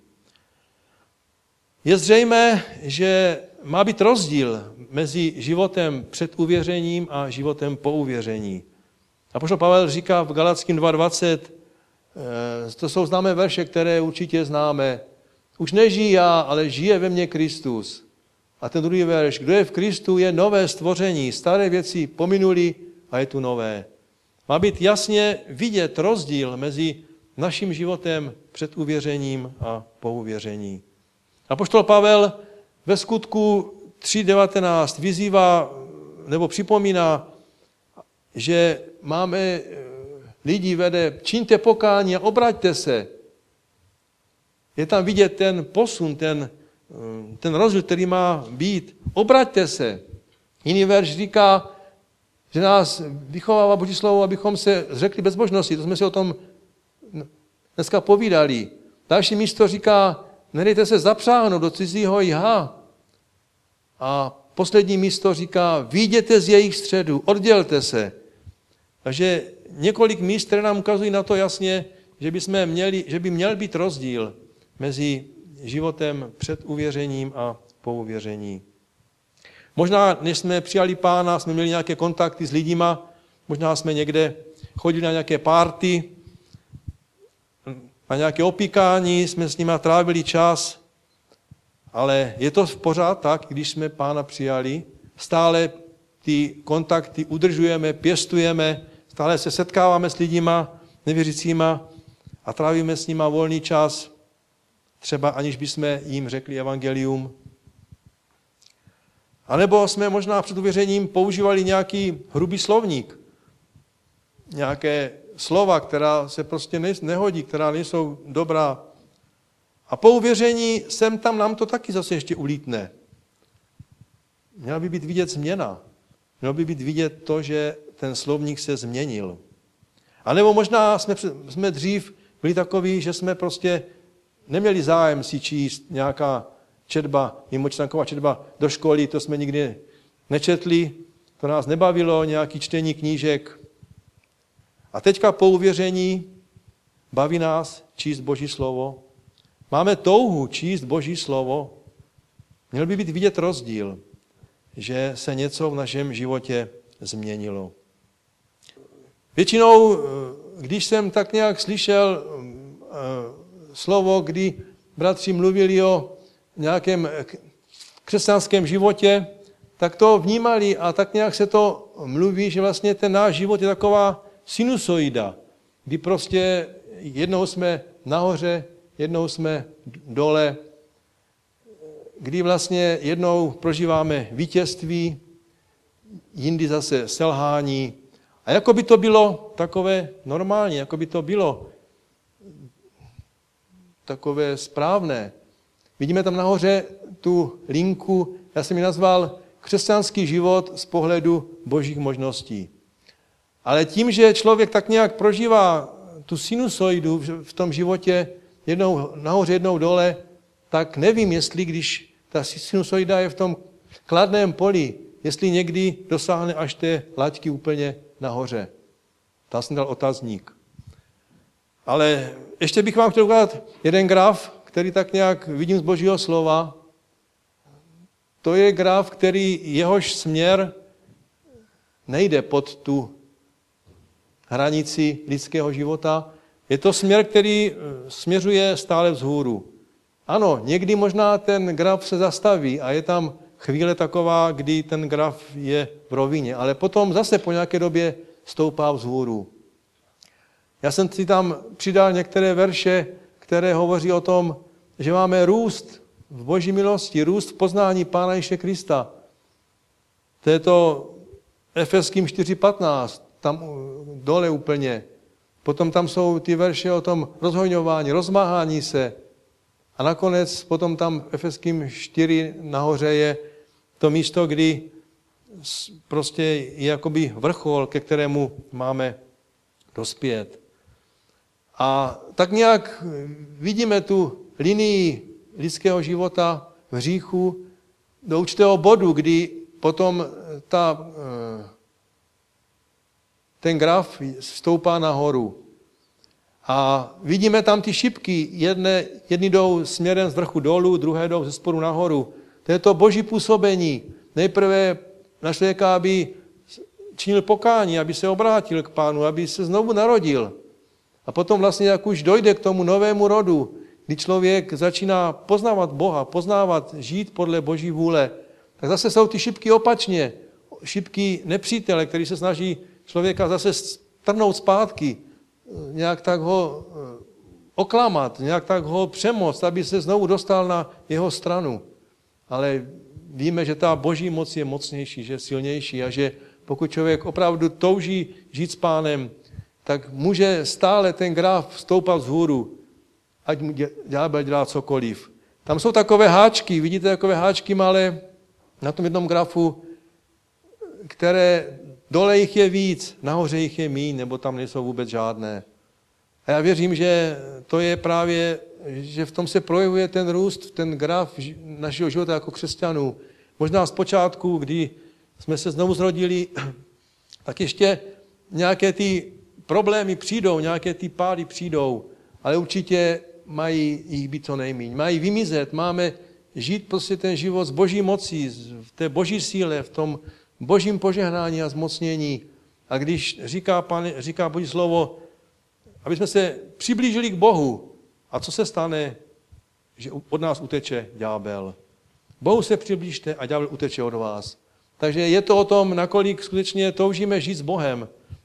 Je zřejmé, že má být rozdíl mezi životem před uvěřením a životem po uvěření. Apoštol Pavel říká v Galackým dva dvacet, to jsou známé verše, které určitě známe. Už nežijí já, ale žije ve mně Kristus. A ten druhý verš, kdo je v Kristu, je nové stvoření. Staré věci pominuli a je tu nové. Má být jasně vidět rozdíl mezi naším životem před uvěřením a po uvěření. Apoštol Pavel ve skutku tři devatenáct vyzývá nebo připomíná, že máme lidi vede, čiňte pokání a obraťte se. Je tam vidět ten posun, ten, ten rozdíl, který má být. Obraťte se. Jiný verš říká, že nás vychovává Boží slovo, abychom se zřekli bezbožnosti. To jsme si o tom dneska povídali. Další místo říká, nedejte se zapřáhnout do cizího jha. A poslední místo říká, vyjděte z jejich středu, oddělte se. Takže několik míst, které nám ukazují na to jasně, že, bychom měli, že by měl být rozdíl mezi životem před uvěřením a po uvěření. Možná, než jsme přijali Pána, jsme měli nějaké kontakty s lidima, možná jsme někde chodili na nějaké party, na nějaké opíkání, jsme s nimi trávili čas, ale je to pořád tak, když jsme Pána přijali, stále ty kontakty udržujeme, pěstujeme, stále se setkáváme s lidima, nevěřícíma a trávíme s nima volný čas, třeba aniž bychom jim řekli evangelium. A nebo jsme možná před uvěřením používali nějaký hrubý slovník, nějaké slova, která se prostě nehodí, která nejsou dobrá. A po uvěření sem tam nám to taky zase ještě ulítne. Měla by být vidět změna. Mělo by být vidět to, že ten slovník se změnil. A nebo možná jsme, jsme dřív byli takoví, že jsme prostě neměli zájem si číst nějaká četba, mimočtánková četba do školy, to jsme nikdy nečetli, to nás nebavilo, nějaký čtení knížek. A teďka po uvěření baví nás číst Boží slovo. Máme touhu číst Boží slovo. Měl by být vidět rozdíl, že se něco v našem životě změnilo. Většinou, když jsem tak nějak slyšel slovo, kdy bratři mluvili o nějakém křesťanském životě, tak to vnímali a tak nějak se to mluví, že vlastně ten náš život je taková sinusoida, kdy prostě jednou jsme nahoře, jednou jsme dole, kdy vlastně jednou prožíváme vítězství, jindy zase selhání. A jako by to bylo takové normální, jako by to bylo takové správné. Vidíme tam nahoře tu linku, já jsem ji nazval křesťanský život z pohledu božích možností. Ale tím, že člověk tak nějak prožívá tu sinusoidu v tom životě, jednou nahoře, jednou dole, tak nevím, jestli když ta sinusoida je v tom kladném poli, jestli někdy dosáhne až té laťky úplně nahoře. Tam jsem dal otazník. Ale ještě bych vám chtěl ukázat jeden graf, který tak nějak vidím z Božího slova. To je graf, který jehož směr nejde pod tu hranici lidského života. Je to směr, který směřuje stále vzhůru. Ano, někdy možná ten graf se zastaví a je tam chvíle taková, kdy ten graf je v rovině, ale potom zase po nějaké době stoupá vzhůru. Já jsem si tam přidal některé verše, které hovoří o tom, že máme růst v Boží milosti, růst v poznání Pána Ježíše Krista. To je to Efeským čtyři patnáct, tam dole úplně. Potom tam jsou ty verše o tom rozhojňování, rozmáhání se. A nakonec potom tam Efeským čtyři nahoře je to místo, kdy prostě je jakoby vrchol, ke kterému máme dospět. A tak nějak vidíme tu linii lidského života v hříchu do určitého bodu, kdy potom ta, ten graf stoupá nahoru. A vidíme tam ty šipky, jedné, jedny jdou směrem z vrchu dolů, druhé jdou ze spodu nahoru. To je to Boží působení. Nejprve na člověka, aby činil pokání, aby se obrátil k Pánu, aby se znovu narodil. A potom vlastně, jak už dojde k tomu novému rodu, kdy člověk začíná poznávat Boha, poznávat, žít podle Boží vůle, tak zase jsou ty šipky opačně. Šipky nepřítele, který se snaží člověka zase strhnout zpátky, nějak tak ho oklamat, nějak tak ho přemoct, aby se znovu dostal na jeho stranu. Ale víme, že ta Boží moc je mocnější, že je silnější a že pokud člověk opravdu touží žít s Pánem, tak může stále ten graf stoupat vzhůru, ať mu ďábel dělá cokoliv. Tam jsou takové háčky, vidíte takové háčky malé na tom jednom grafu, které dole jich je víc, nahoře jich je míň, nebo tam nejsou vůbec žádné. A já věřím, že to je právě, že v tom se projevuje ten růst, ten graf našeho života jako křesťanů. Možná zpočátku, kdy jsme se znovu zrodili, tak ještě nějaké ty problémy přijdou, nějaké ty pády přijdou, ale určitě mají jich být co nejméně. Mají vymizet, máme žít prostě ten život s Boží mocí, v té Boží síle, v tom Božím požehnání a zmocnění. A když říká, Pane, říká Boží slovo, aby jsme se přiblížili k Bohu, a co se stane? Že od nás uteče ďábel. Bohu se přiblížte a ďábel uteče od vás. Takže je to o tom, nakolik skutečně toužíme žít s Bohem.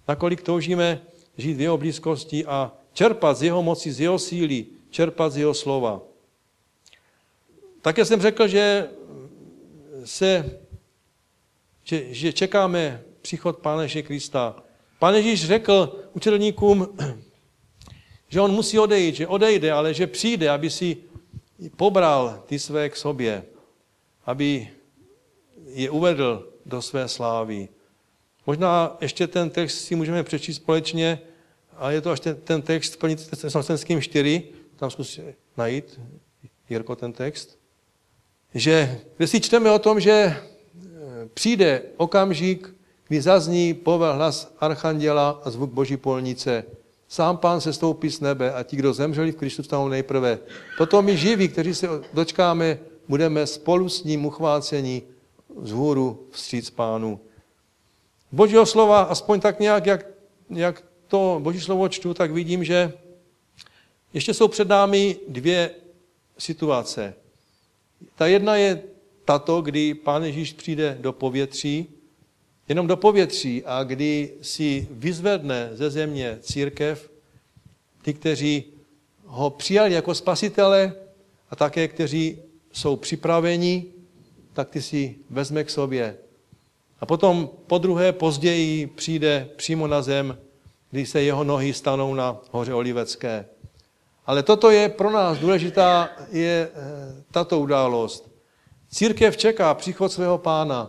nakolik toužíme žít v jeho blízkosti a čerpat z jeho moci, z jeho síly, čerpat z jeho slova. Také jsem řekl, že se, že, že čekáme příchod Pána Ježíše Krista. Pán Ježíš řekl učedlníkům, že on musí odejít, že odejde, ale že přijde, aby si pobral ty své k sobě, aby je uvedl do své slávy. Možná ještě ten text si můžeme přečíst společně, a je to až ten, ten text plný Tesalonickým čtyři, tam zkus najít, Jirko, ten text, že kde si čteme o tom, že přijde okamžik, kdy zazní povel hlas archanděla a zvuk boží polnice. Sám Pán se stoupí z nebe a ti, kdo zemřeli v Kristu, vstanou nejprve. Potom my živí, kteří se dočkáme, budeme spolu s ním uchváceni vzhůru vstříc Pánu. Božího slova, aspoň tak nějak, jak, jak to Boží slovo čtu, tak vidím, že ještě jsou před námi dvě situace. Ta jedna je tato, kdy Pán Ježíš přijde do povětří, jenom do povětří a kdy si vyzvedne ze země církev, ty, kteří ho přijali jako spasitele a také, kteří jsou připraveni, tak ty si vezme k sobě. A potom po druhé, později přijde přímo na zem, kdy se jeho nohy stanou na hoře Olivecké. Ale toto je pro nás důležitá, je tato událost. Církev čeká příchod svého Pána,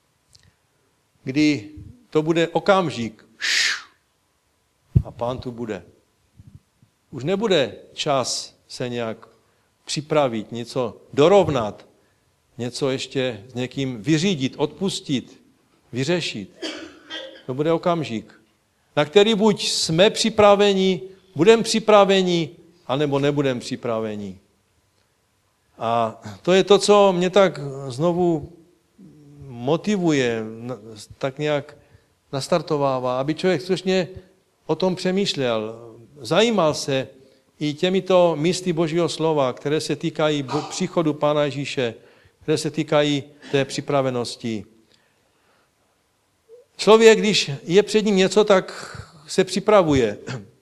kdy to bude okamžik a Pán tu bude. Už nebude čas se nějak připravit, něco dorovnat, něco ještě s někým vyřídit, odpustit, vyřešit. To bude okamžik, na který buď jsme připraveni, budeme připraveni, anebo nebudeme připraveni. A to je to, co mě tak znovu motivuje, tak nějak nastartovává, aby člověk skutečně o tom přemýšlel, zajímal se i těmito místy Božího slova, které se týkají příchodu Pána Ježíše, které se týkají té připravenosti. Člověk, když je před ním něco, tak se připravuje.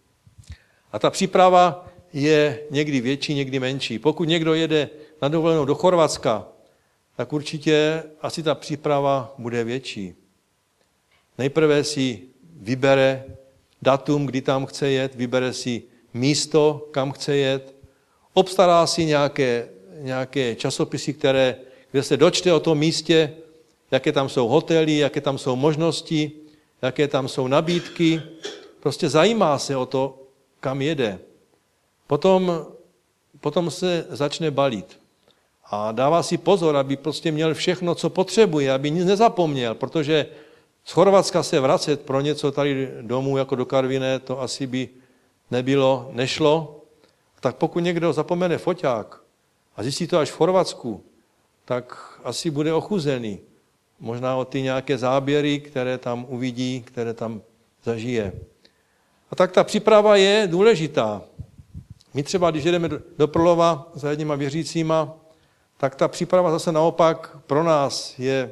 A ta příprava je někdy větší, někdy menší. Pokud někdo jede na dovolenou do Chorvatska, tak určitě asi ta příprava bude větší. Nejprve si vybere datum, kdy tam chce jet, vybere si místo, kam chce jet, obstará si nějaké, nějaké časopisy, které, kde se dočte o tom místě, jaké tam jsou hotely, jaké tam jsou možnosti, jaké tam jsou nabídky. Prostě zajímá se o to, kam jede. Potom, potom se začne balit. A dává si pozor, aby prostě měl všechno, co potřebuje, aby nic nezapomněl, protože z Chorvatska se vracet pro něco tady domů jako do Karviné, to asi by nebylo, nešlo. Tak pokud někdo zapomene foťák a zjistí to až v Chorvatsku, tak asi bude ochuzený. Možná o ty nějaké záběry, které tam uvidí, které tam zažije. A tak ta příprava je důležitá. My třeba, když jedeme do Prolova za jedněma věřícíma, tak ta příprava zase naopak pro nás je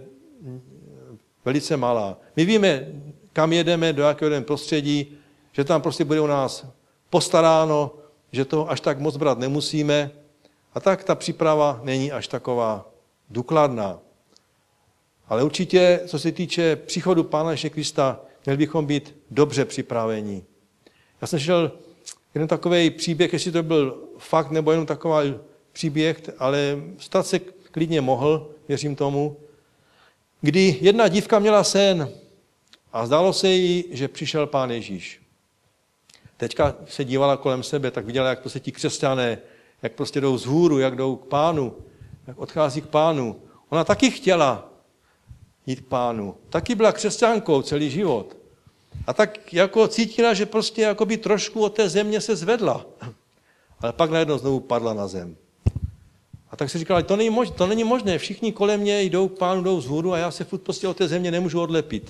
velice malá. My víme, kam jedeme, do jakého jedeme prostředí, že tam prostě bude u nás postaráno, že to až tak moc brát nemusíme. A tak ta příprava není až taková důkladná. Ale určitě, co se týče příchodu Pána Ježíše Krista, měli bychom být dobře připraveni. Já jsem šel jeden takový příběh, jestli to byl fakt nebo jenom takový příběh, ale stát se klidně mohl, věřím tomu, kdy jedna dívka měla sen a zdálo se jí, že přišel Pán Ježíš. Teďka se dívala kolem sebe, tak viděla, jak prostě ti křesťané, jak prostě jdou vzhůru, jak jdou k Pánu, jak odchází k Pánu. Ona taky chtěla jít k Pánu. Taky byla křesťankou celý život. A tak jako cítila, že prostě jakoby trošku od té země se zvedla. Ale pak najednou znovu padla na zem. A tak si říkala, to není možné, to není možné. Všichni kolem mě jdou k Pánu, jdou vzhůru a já se furt prostě od té země nemůžu odlepit.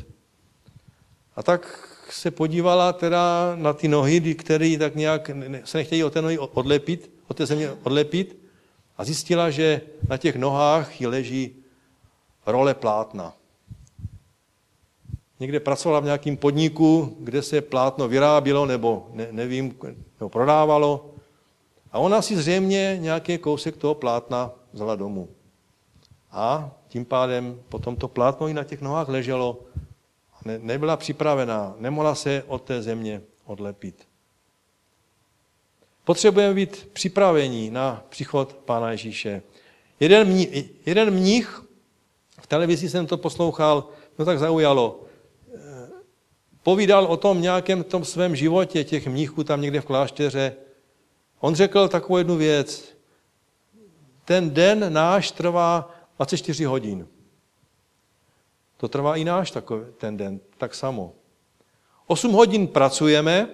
A tak se podívala teda na ty nohy, které tak nějak se nechtějí od té nohy odlepit, od té země odlepit a zjistila, že na těch nohách jí leží role plátna. někde pracovala v nějakém podniku, kde se plátno vyrábělo nebo ne, nevím, nebo prodávalo. A ona si zřejmě nějaký kousek toho plátna vzala domů. A tím pádem potom to plátno i na těch nohách leželo. Ne, nebyla připravená, nemohla se od té země odlepit. Potřebujeme být připraveni na příchod Pána Ježíše. Jeden mních, jeden mních, v televizi jsem to poslouchal, no tak zaujalo, povídal o tom nějakém tom svém životě, těch mnichů tam někde v klášteře. On řekl takovou jednu věc. Ten den náš trvá dvacet čtyři hodin. To trvá i náš takový, ten den, tak samo. osm hodin pracujeme,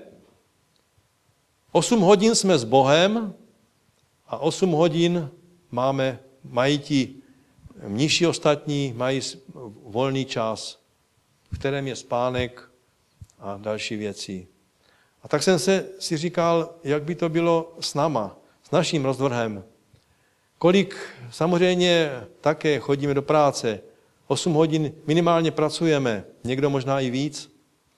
osm hodin jsme s Bohem a osm hodin máme, mají ti mniši ostatní, mají volný čas, v kterém je spánek a další věci. A tak jsem se si říkal, jak by to bylo s náma, s naším rozvrhem. Kolik samozřejmě také chodíme do práce, osm hodin minimálně pracujeme, někdo možná i víc.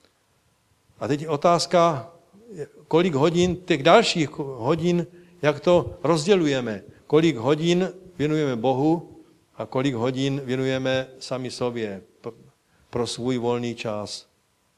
A teď je otázka, kolik hodin, těch dalších hodin, jak to rozdělujeme. Kolik hodin věnujeme Bohu a kolik hodin věnujeme sami sobě pro svůj volný čas.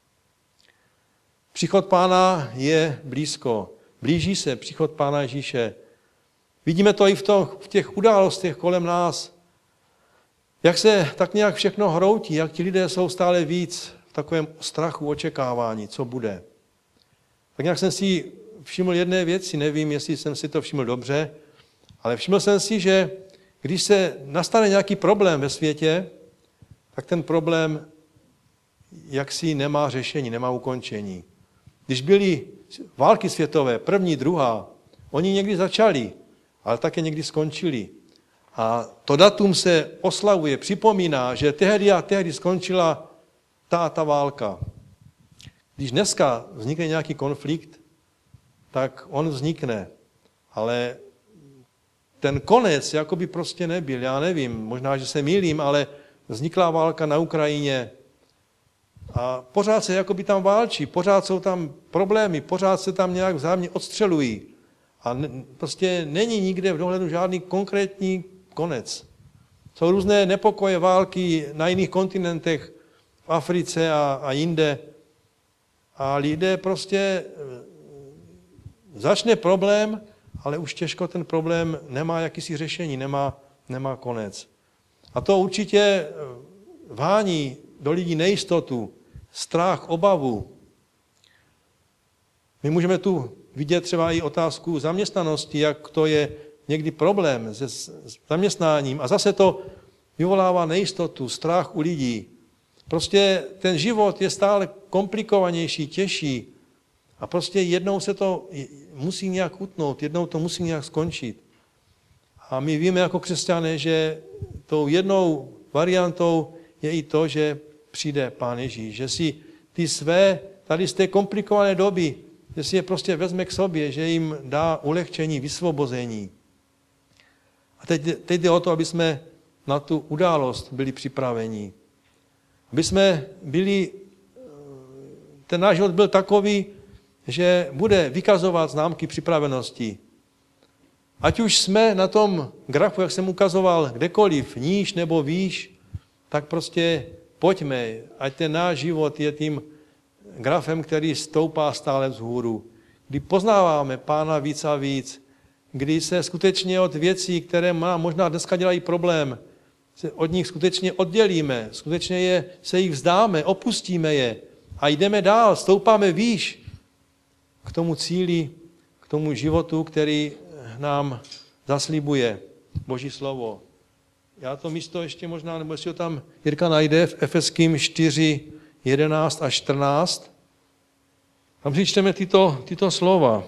Příchod Pána je blízko. Blíží se příchod Pána Ježíše. Vidíme to i v, to, v těch událostech kolem nás. Jak se tak nějak všechno hroutí, jak ti lidé jsou stále víc v takovém strachu, očekávání, co bude. Tak nějak jsem si všiml jedné věci, nevím, jestli jsem si to všiml dobře, ale všiml jsem si, že když se nastane nějaký problém ve světě, tak ten problém jaksi nemá řešení, nemá ukončení. Když byly války světové, první, druhá, oni někdy začali, ale také někdy skončili. A to datum se oslavuje, připomíná, že tehdy a tehdy skončila ta ta válka. Když dneska vznikne nějaký konflikt, tak on vznikne, ale ten konec jakoby prostě nebyl, já nevím, možná, že se mýlím, ale vznikla válka na Ukrajině a pořád se jakoby tam válčí, pořád jsou tam problémy, pořád se tam nějak vzájemně odstřelují a ne, prostě není nikde v dohledu žádný konkrétní konec. Jsou různé nepokoje, války na jiných kontinentech, v Africe a, a jinde a lidé prostě začne problém, ale už těžko ten problém nemá jakýsi řešení, nemá, nemá konec. A to určitě vhání do lidí nejistotu, strach, obavu. My můžeme tu vidět třeba i otázku zaměstnanosti, jak to je někdy problém se zaměstnáním. A zase to vyvolává nejistotu, strach u lidí. Prostě ten život je stále komplikovanější, těžší. A prostě jednou se to musí nějak utnout, jednou to musí nějak skončit. A my víme jako křesťané, že tou jednou variantou je i to, že přijde Pán Ježíš, že si ty své, tady z té komplikované doby, že si je prostě vezme k sobě, že jim dá ulehčení, vysvobození. A teď, teď jde o to, aby jsme na tu událost byli připraveni. Aby jsme byli, ten náš život byl takový, že bude vykazovat známky připravenosti. Ať už jsme na tom grafu, jak jsem ukazoval, kdekoliv, níž nebo výš, tak prostě pojďme, ať ten náš život je tím grafem, který stoupá stále vzhůru. Kdy poznáváme Pána víc a víc, kdy se skutečně od věcí, které má, možná dneska dělají problém, se od nich skutečně oddělíme, skutečně je, se jich vzdáme, opustíme je a jdeme dál, stoupáme výš k tomu cíli, k tomu životu, který nám zaslibuje Boží slovo. Já to místo ještě možná, nebo jestli ho tam Jirka najde v Efeským čtyři, jedenáct a čtrnáct. Tam přečteme tyto, tyto slova.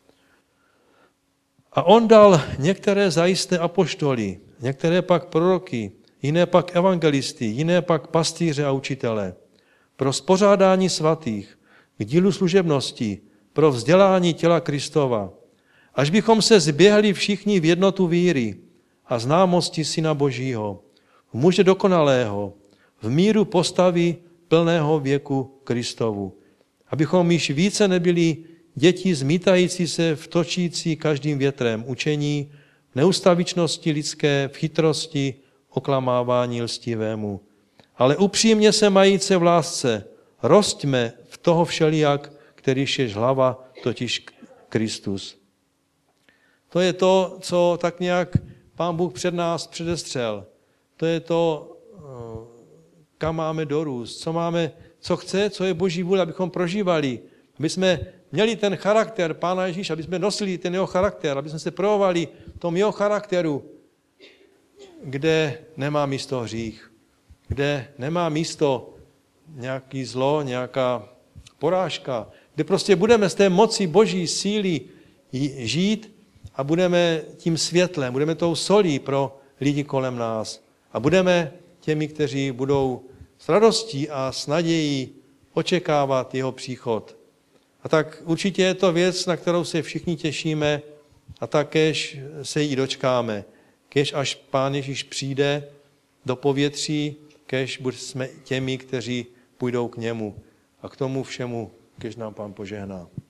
A on dal některé zajisté apoštoly, některé pak proroky, jiné pak evangelisty, jiné pak pastýře a učitele. Pro spořádání svatých, k dílu služebnosti, pro vzdělání těla Kristova, až bychom se zběhli všichni v jednotu víry a známosti Syna Božího, v muže dokonalého, v míru postavy plného věku Kristovu. Abychom již více nebyli děti zmítající se, vtočící každým větrem učení, v neustavičnosti lidské, v chytrosti, oklamávání lstivému. Ale upřímně se majíce v lásce, rostďme v toho všelijak, kterýž je hlava, totiž Kristus. To je to, co tak nějak Pán Bůh před nás předestřel. To je to, kam máme dorůst, co máme, co chce, co je Boží vůle, abychom prožívali. Aby jsme měli ten charakter Pána Ježíše, aby jsme nosili ten jeho charakter, aby jsme se projevovali v tom jeho charakteru, kde nemá místo hřích, kde nemá místo nějaký zlo, nějaká porážka, kde prostě budeme z té moci Boží síly žít a budeme tím světlem, budeme tou solí pro lidi kolem nás. A budeme těmi, kteří budou s radostí a s nadějí očekávat jeho příchod. A tak určitě je to věc, na kterou se všichni těšíme a takéž se jí dočkáme. Kež až Pán Ježíš přijde do povětří, kež jsme těmi, kteří půjdou k němu. A k tomu všemu, kež nám Pán požehná.